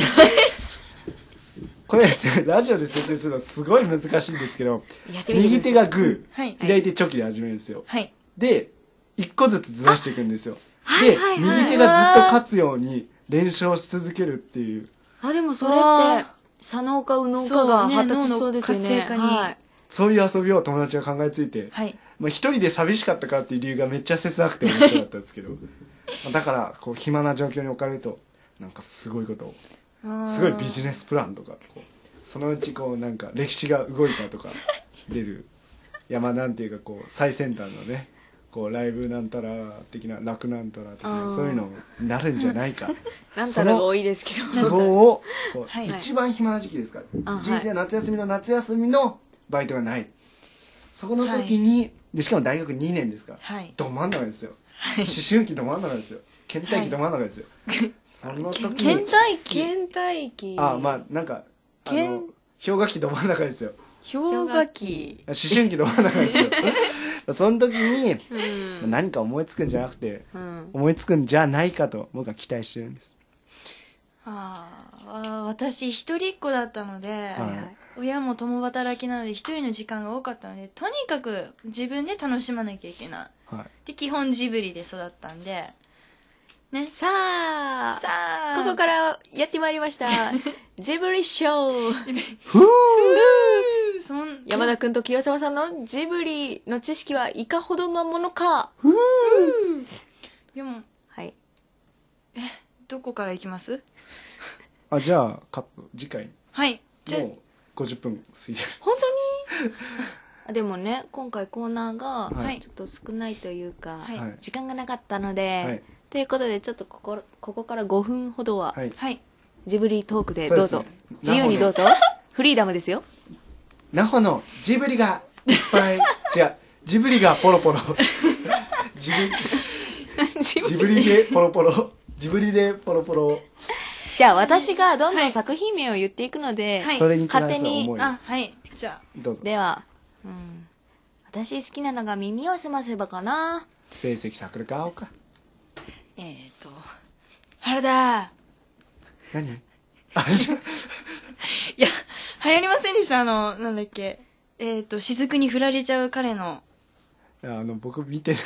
これですねラジオで説明するのすごい難しいんですけど、右手がグー、はい、左手チョキで始めるんですよ、はい、で一個ずつずらしていくんですよ。で、はいはいはい、右手がずっと勝つように連勝し続けるっていう。 あ、でもそれって左脳か右脳かが発達しそうですよね。そうね、 はい、そういう遊びを友達が考えついて、はい、まあ一人で寂しかったからっていう理由がめっちゃ切なくて面白かったんですけどだからこう暇な状況に置かれるとなんかすごいことをすごいビジネスプランとかこうそのうちこうなんか歴史が動いたとか出る山なんていうかこう最先端のねこうライブなんたら的な楽なんたら的なそういうのになるんじゃないかなんたらが多いですけど希望をこう、はい、一番暇な時期ですから、はい、人生夏休みの夏休みのバイトがないそこの時に、はい、でしかも大学にねんですから、はい、ど真ん中ですよ、はい、思春期ど真ん中ですよ倦怠期ど真ん中ですよ、はい、その時に倦怠期倦怠期あまあなんかあの氷河期ど真ん中ですよ氷河期思春期ど真ん中ですよその時に、うん、何か思いつくんじゃなくて、うん、思いつくんじゃないかと僕は期待してるんです。 ああ私一人っ子だったので、はい、親も共働きなので一人の時間が多かったのでとにかく自分で楽しまなきゃいけない、はい、で基本ジブリで育ったんで、 ね、さあさあここからやってまいりましたジブリショーふーそん山田君と清沢さんのジブリの知識はいかほどのものかふーでもはいえどこからいきますあじゃあカップ次回はいじゃあもうごじゅっぷん過ぎてる本当にでもね今回コーナーがちょっと少ないというか、はい、時間がなかったので、はい、ということでちょっとここ、ここからごふんほどは、はい、ジブリトークでどうぞ、ね、自由にどうぞフリーダムですよ那覇のジブリがいっぱい違うジブリがポロポロジブジブリでポロポロジブリでポロポロじゃあ私がどんどん作品名を言っていくので、 はい、それに勝手にあはいじゃあどうぞでは、うん、私好きなのが耳をすませばかな成績桜か青かえーと原田何あいや流行りませんでしたあのなんだっけえっ、ー、と雫に振られちゃう彼のあの僕見てない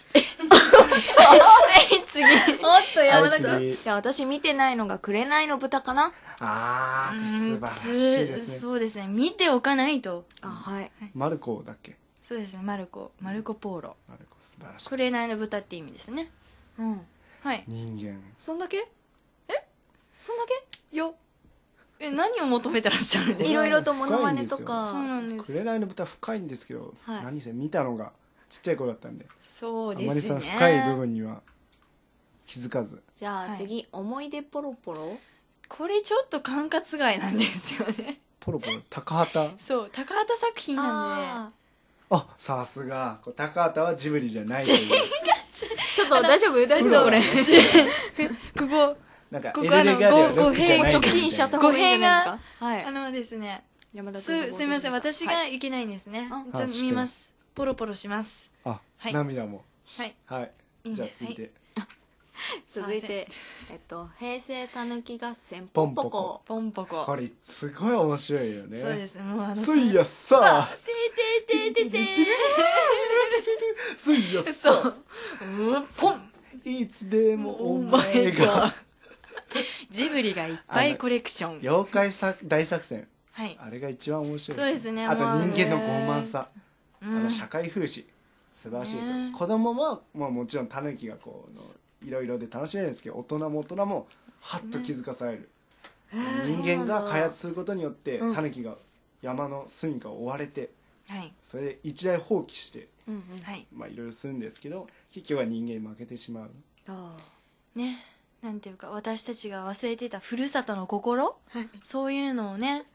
はい次おっと山田君じゃあ私見てないのが紅の豚かなあー素晴らしいですねそうですね見ておかないとあはいマルコだっけそうですねマルコマルコポーロマルコ素晴らしい紅の豚って意味ですねうんはい人間そんだけえそんだけよえ何を求めてらっしゃるんですかいろいろとモノマネとかそうなんです紅の豚深いんですけど、はい、何せ見たのがちっちゃい子だったんでそうですねあまりその深い部分には気づかずじゃあ次、はい、思い出ポロポロこれちょっと管轄外なんですよねポロポロ高畑そう高畑作品なんであさすが高畑はジブリじゃないというちょっと大丈夫大丈夫これここなんかエルレガではルックじゃない直近しちゃった方がいいんじゃないですか。はい。 あのですね。 山田君すすみません私がいけないんですね。じゃあ見ます。ポロポロします。 あ、涙も。 はい。 はい。じゃあ続いて。 続いてえっと平成たぬき合戦ポンポコポンポコ。 これすごい面白いよね。 そうですね。もうあのすいやさ。 ててててて。 すいやさ。 ポン。 いつでもお前が。 ジブリがいっぱいコレクション妖怪さ大作戦、 はい、 あれが一番面白いそうですねあと人間の傲慢さ、あの社会風刺素晴らしいですよ、子供はもうもちろんタヌキがこういろいろで楽しめるんですけど大人も大人もハッと気づかされる、人間が開発することによってタヌキが山の住処を追われて、はい、それで一大放棄して、うんうんはい、まあいろいろするんですけど結局は人間に負けてしまうあねなんていうか私たちが忘れていたふるさとの心、はい、そういうのをね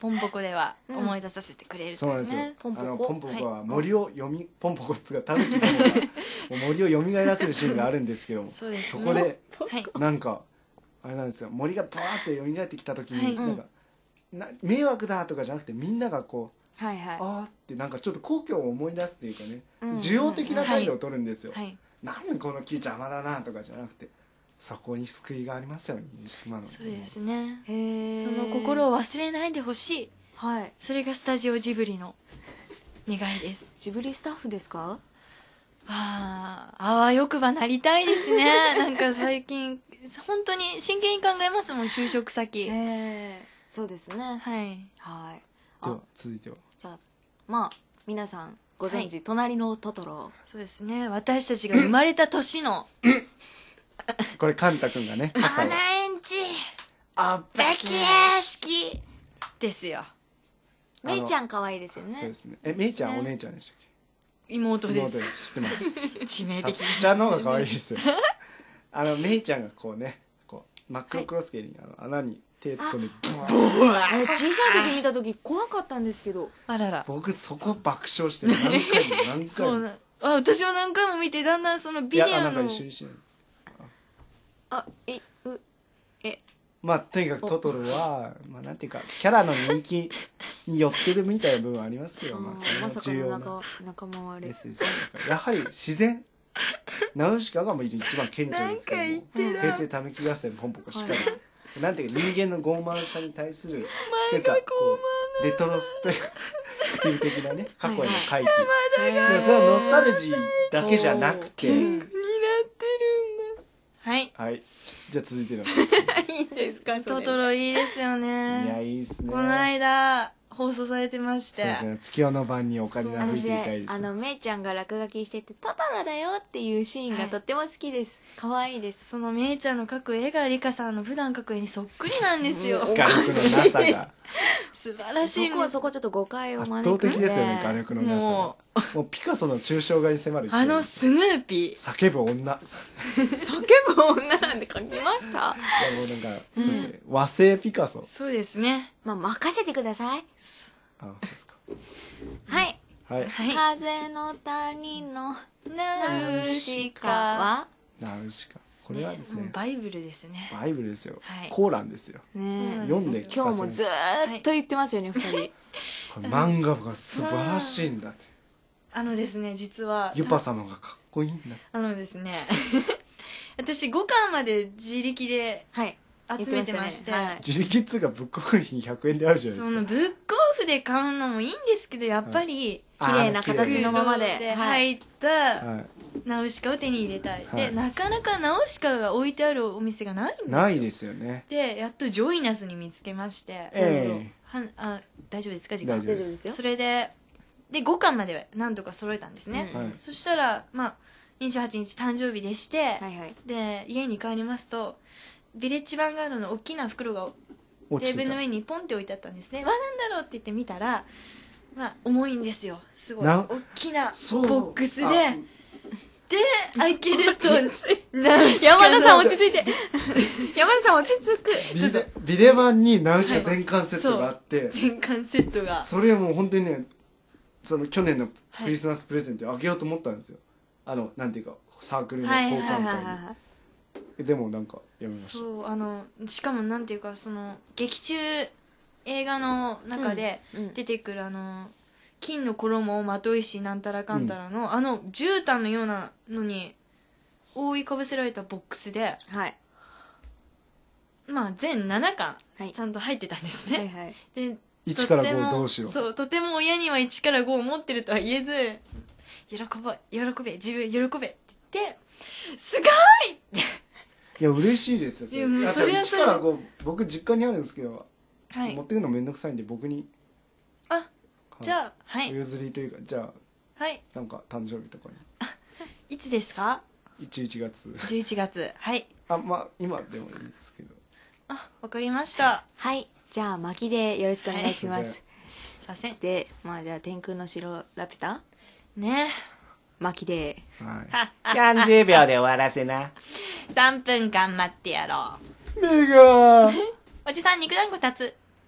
ポンポコでは思い出させてくれるというね、うん、 そうなんですよ。 ポンポコあのポンポコは森を読み、はい、ポンポコっつうかタヌキの方が森を蘇らせるシーンがあるんですけども、 そうです、ね、 そこでなんかあれなんですよ、森がバーって蘇ってきた時に、はい、なんかな迷惑だとかじゃなくてみんながこう、はいはい、あーってなんかちょっと故郷を思い出すっていうかね、うん、需要的な態度を取るんですよ、はいはい、なんでこの木邪魔だなとかじゃなくて、そこに救いがありますよね、今の。 そうですね。へその心を忘れないでほしい、はい、それがスタジオジブリの願いです。 ジブリスタッフですか？ ああわよくばなりたいですね。なんか最近本当に真剣に考えますもん、就職先。へえ、そうですね。はいはい。では続いては、 じゃあまあ皆さんご存知、はい、隣のトトロ。 そうですね、私たちが生まれた年のこれカンタ君がね、 傘をななインチお化け屋敷ですよ。 めいちゃん可愛いですよね。 そうですね。え、めいちゃんお姉ちゃんでしたっけ？ 妹です。 妹です。知ってます。 致命的。 さつきちゃんの方が可愛いですよ。あのめいちゃんがこうね、こう真っ黒クロスケにあの穴に手突っ込んでブワー。小さい時見た時怖かったんですけど。 あらら。 僕そこ爆笑して何回も何回も。 そうな。あ、私も何回も見て、だんだんそのビデオの。いや、なんか一緒にしない。 あ、え、う、え。 まあとにかくトトロはまあなんていうかキャラの人気に寄ってるみたいな部分はありますけど、まあまさかの仲仲間割れ。 やはり自然。ナウシカがもう一番顕著ですけども、平成たぬき合戦ポンポコしっかり、なんていうか人間の傲慢さに対するっていうかこうレトロスペクティブ的なね過去への回帰、それはノスタルジーだけじゃなくて、になってるんだ。はい、はい、じゃあ続いてのいいですか？ トトロいいですよね。 いやいいですね。 この間放送されてまして、 そうですね、月夜の晩にオカリナ吹いていたいです。 あのめいちゃんが落書きしててトトロだよっていうシーンがとっても好きです。可、は、愛、いいです。 そのめいちゃんの描く絵がリカさんの普段描く絵にそっくりなんですよ。 画力のなさが素晴らしい。 そこそこちょっと誤解を招く圧倒的ですよね、画力のなさが。もうもうピカソの抽象画に迫る。 あのスヌーピー叫ぶ女叫ぶ女なんて書きました。いやもうなんか、うん、そうですね、和製ピカソ。 そうですね。 まあ任せてください。 あ、そうですか。 はい。 はい。 風の谷のナウシカは？ ナウシカ。これはですね。 バイブルですね。 バイブルですよ。コーランですよ。ね。読んで今日もずーっと言ってますよね、二人。 これ漫画が素晴らしいんだって。 あのですね、実は。 ユパ様がかっこいいんだ。 あのですね。私ごかんまで自力で。はい。集めてまして、 はい、自力っつうかブックオフにひゃくえんであるじゃないですか。 そのブックオフで買うのもいいんですけど、やっぱり、 はい、綺麗な形のままで入ったナウシカを手に入れたい、はい、でなかなかナウシカが置いてあるお店がないんですよ。 ないですよね。 でやっとジョイナスに見つけまして、えー、はあ大丈夫ですか時間。 大丈夫ですよ。 それででごかんまで何とか揃えたんですね、うん、そしたらまあにじゅうはちにち誕生日でして、はいはい、で家に帰りますとビレッジヴァンガードの大きな袋がテーブルの上にポンって置いてあったんですね。わ、なんだろうって言って見たら、まあ、重いんですよ。すごい大きなボックスでで開けると山田さん落ち着いて山田さん落ち着く。 ビデバンにナウシカ全巻セットがあって、 はい、全巻セットがそれはもう本当にね、その去年のクリスマスプレゼントをあげようと思ったんですよ。あのなんていうかサークルの交換会に。でもなんかやめました。 そう、あのしかもなんていうか、その劇中映画の中で出てくる、うん、あの金の衣をまといしなんたらかんたらの、うん、あの絨毯のようなのに覆いかぶせられたボックスで、はい、まあ全ななかんちゃんと入ってたんですね、はいはいはい、でいちからごどうしよう。 そう、とても親にはいちからごを持ってるとは言えず、喜べ喜べ自分喜べって言ってすごいっていや嬉しいですよ。それいやそれいちからご僕実家にあるんですけど、はい、持ってくるのめんどくさいんで僕に、 あ、はい、じゃあはいお譲りというか、じゃあ、はい、なんか誕生日とかにいつですか？ じゅういちがつじゅういちがつ、はい、 あ、まあ今でもいいですけど、 あ、わかりました。 はい、じゃあ巻きでよろしくお願いします、はい、 すいません。 で、まあじゃあ天空の城ラピュタね、 巻きで、 はい、さんじゅうびょうで終わらせなさんぷんかん待ってやろう。 目がおじさん肉団子ふたつ。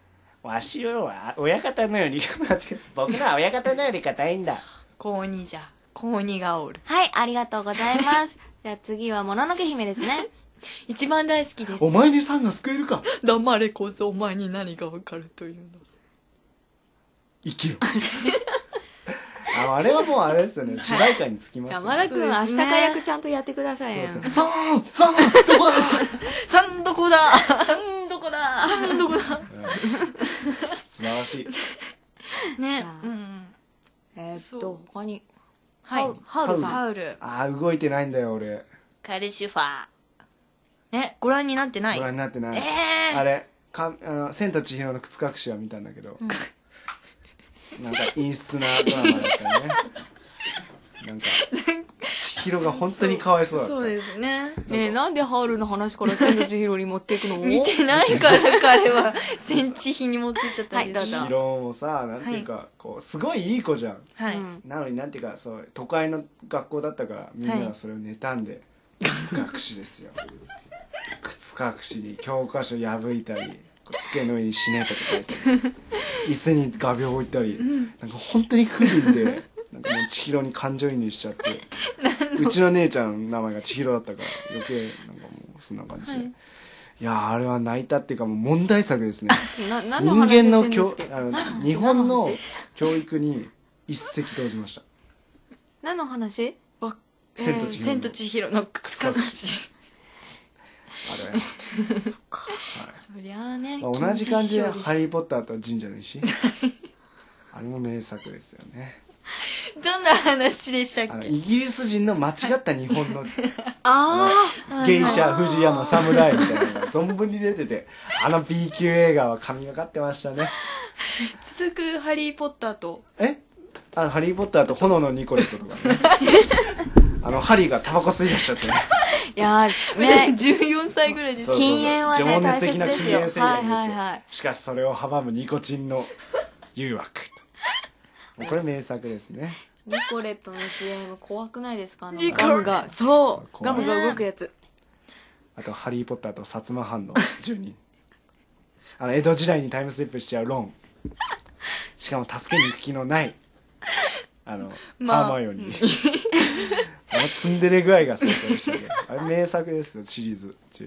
わしは親方のより僕のは親方のより硬いんだ。 高にじゃ高にがおる。 はい、ありがとうございますじゃあ次はもののけ姫ですね一番大好きです。 お前にさんが救えるか。 黙れこそお前に何がわかるというの。 生きろあ, あれはもうあれですよね、主題歌につきますよね。 山田君、明日か役ちゃんとやってくださいよ。 さんさんどこださんどこださんどこださんどこだ素晴らしいね。うん。 えーっと他にはいハウルさん。 ハウル。 ああ動いてないんだよ俺。 カルシファーね、ご覧になってない。 ご覧になってない。 えー、 あれかあの千と千尋の靴隠しは見たんだけど、うんなんか陰湿なドラマだったねなんか千尋が本当にかわいそうだった。 そうですね。 ねえ、なんでハウルの話から千と千尋に持っていくの見てないから彼は千千尋に持ってっちゃったんです。 千尋もさ、なんていうか、はい、こうすごいいい子じゃん、 はい、 なのになんていうかそう都会の学校だったからみんながそれを妬んで、はい、靴隠しですよ靴隠しに教科書破いたり机の上に死ねとか書いたり椅子に画鋲置いたり、うん、なんか本当に不憫でなんかもう千尋に感情移入しちゃってうちの姉ちゃんの名前が千尋だったから余計なんかもうそんな感じで、はい、いやあれは泣いたっていうかもう問題作ですねな人間の教あの日本の教育に一石投じました。 何の話？ 千と千尋、 千と千尋の靴隠しあれはよかったですそっか、 はい、そりゃあね、 まあ、同じ感じでハリーポッターと神社の石あれも名作ですよね。 どんな話でしたっけ？ あのイギリス人の間違った日本のああ芸者藤山侍みたいなのが存分に出てて、あの B 級映画は神がかってましたね。 続くハリーポッターとえあハリーポッターと炎のニコレットとかねあのハリーがタバコ吸い出しちゃってねいやーねじゅうよんさいぐらいです。 禁煙はね情熱大切的な禁ですよ。 煙制限ですよ、 はいはいはい、 しかしそれを阻むニコチンの誘惑とこれ名作ですね。 ニコレットの シーエム 怖くないですか？あのガムがそうガムが動くやつ。 あとハリーポッターと薩摩藩の住人あの江戸時代にタイムスリップしちゃうロン、しかも助けに行く気のないあの、まあ、ハーマイオニーあのツンデレ具合が最高でしたね。あれ名作ですよシリーズ中。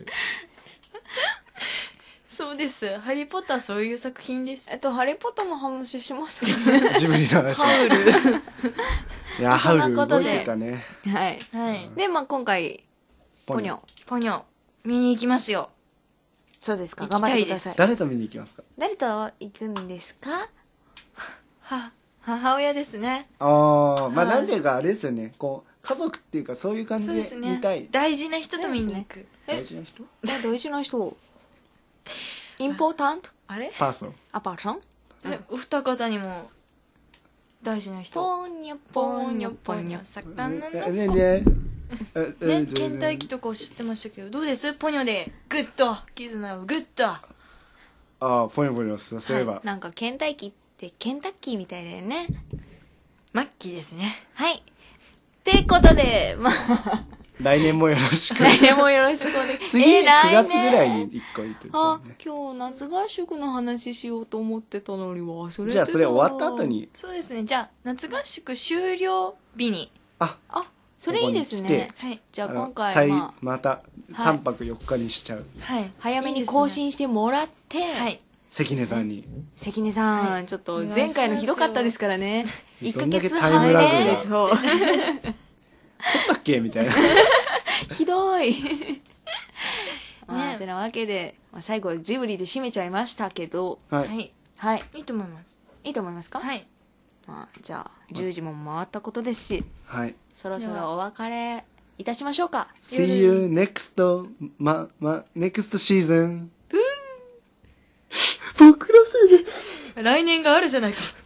そうです。ハリーポッターそういう作品です。 えっとハリーポッターの話しますジブリの話。 ハウルいやハウル動いてたね。 はい、はい、でまあ今回ポニョポニョ見に行きますよ。 そうですか、頑張ってください。 誰と見に行きますか？ 誰と行くんですか？ は母親ですね。 ああ、まあなんていうかあれですよね、こう家族っていうかそういう感じで見たい、ね、 大事な人と見に行く、ね、 大事な人大事な人インポータントあれパーソンあパーソン、 うん、お二方にも大事な人ポニョポニョポニョ魚のねねね倦怠期とかを知ってましたけどどうです？ポニョでグッと絆をグッと。ああポニョポニョそういえば、 はい、なんか倦怠期ってケンタッキーみたいだよね。 マッキーですね。 はい。ってことで、まあ来年もよろしく。 来年もよろしくお願い。 次、えー、くがつぐらいにいっこ行ってる、ね。 あ、今日夏合宿の話しようと思ってたのに忘れてた。 じゃあそれ終わった後に。 そうですね。じゃあ夏合宿終了日に。 あ、 あ、それいいですね。はい。じゃあ今回はまたさんぱくよっかにしちゃう。 はい。早めに更新してもらって。はい。 関根さんに関根さん、はい、ちょっと前回のひどかったですからね。いっかげつタイムラグがそう撮ったっけみたいなひどいまあてなわけで、まあ、最後ジブリで締めちゃいましたけど、 はい、 はい、 いいと思います。 いいと思いますか？はい、まあ、じゃあじゅうじも回ったことですし、はい、そろそろお別れいたしましょうか。 See you next ま、ま、next season 僕のせいで来年があるじゃないか。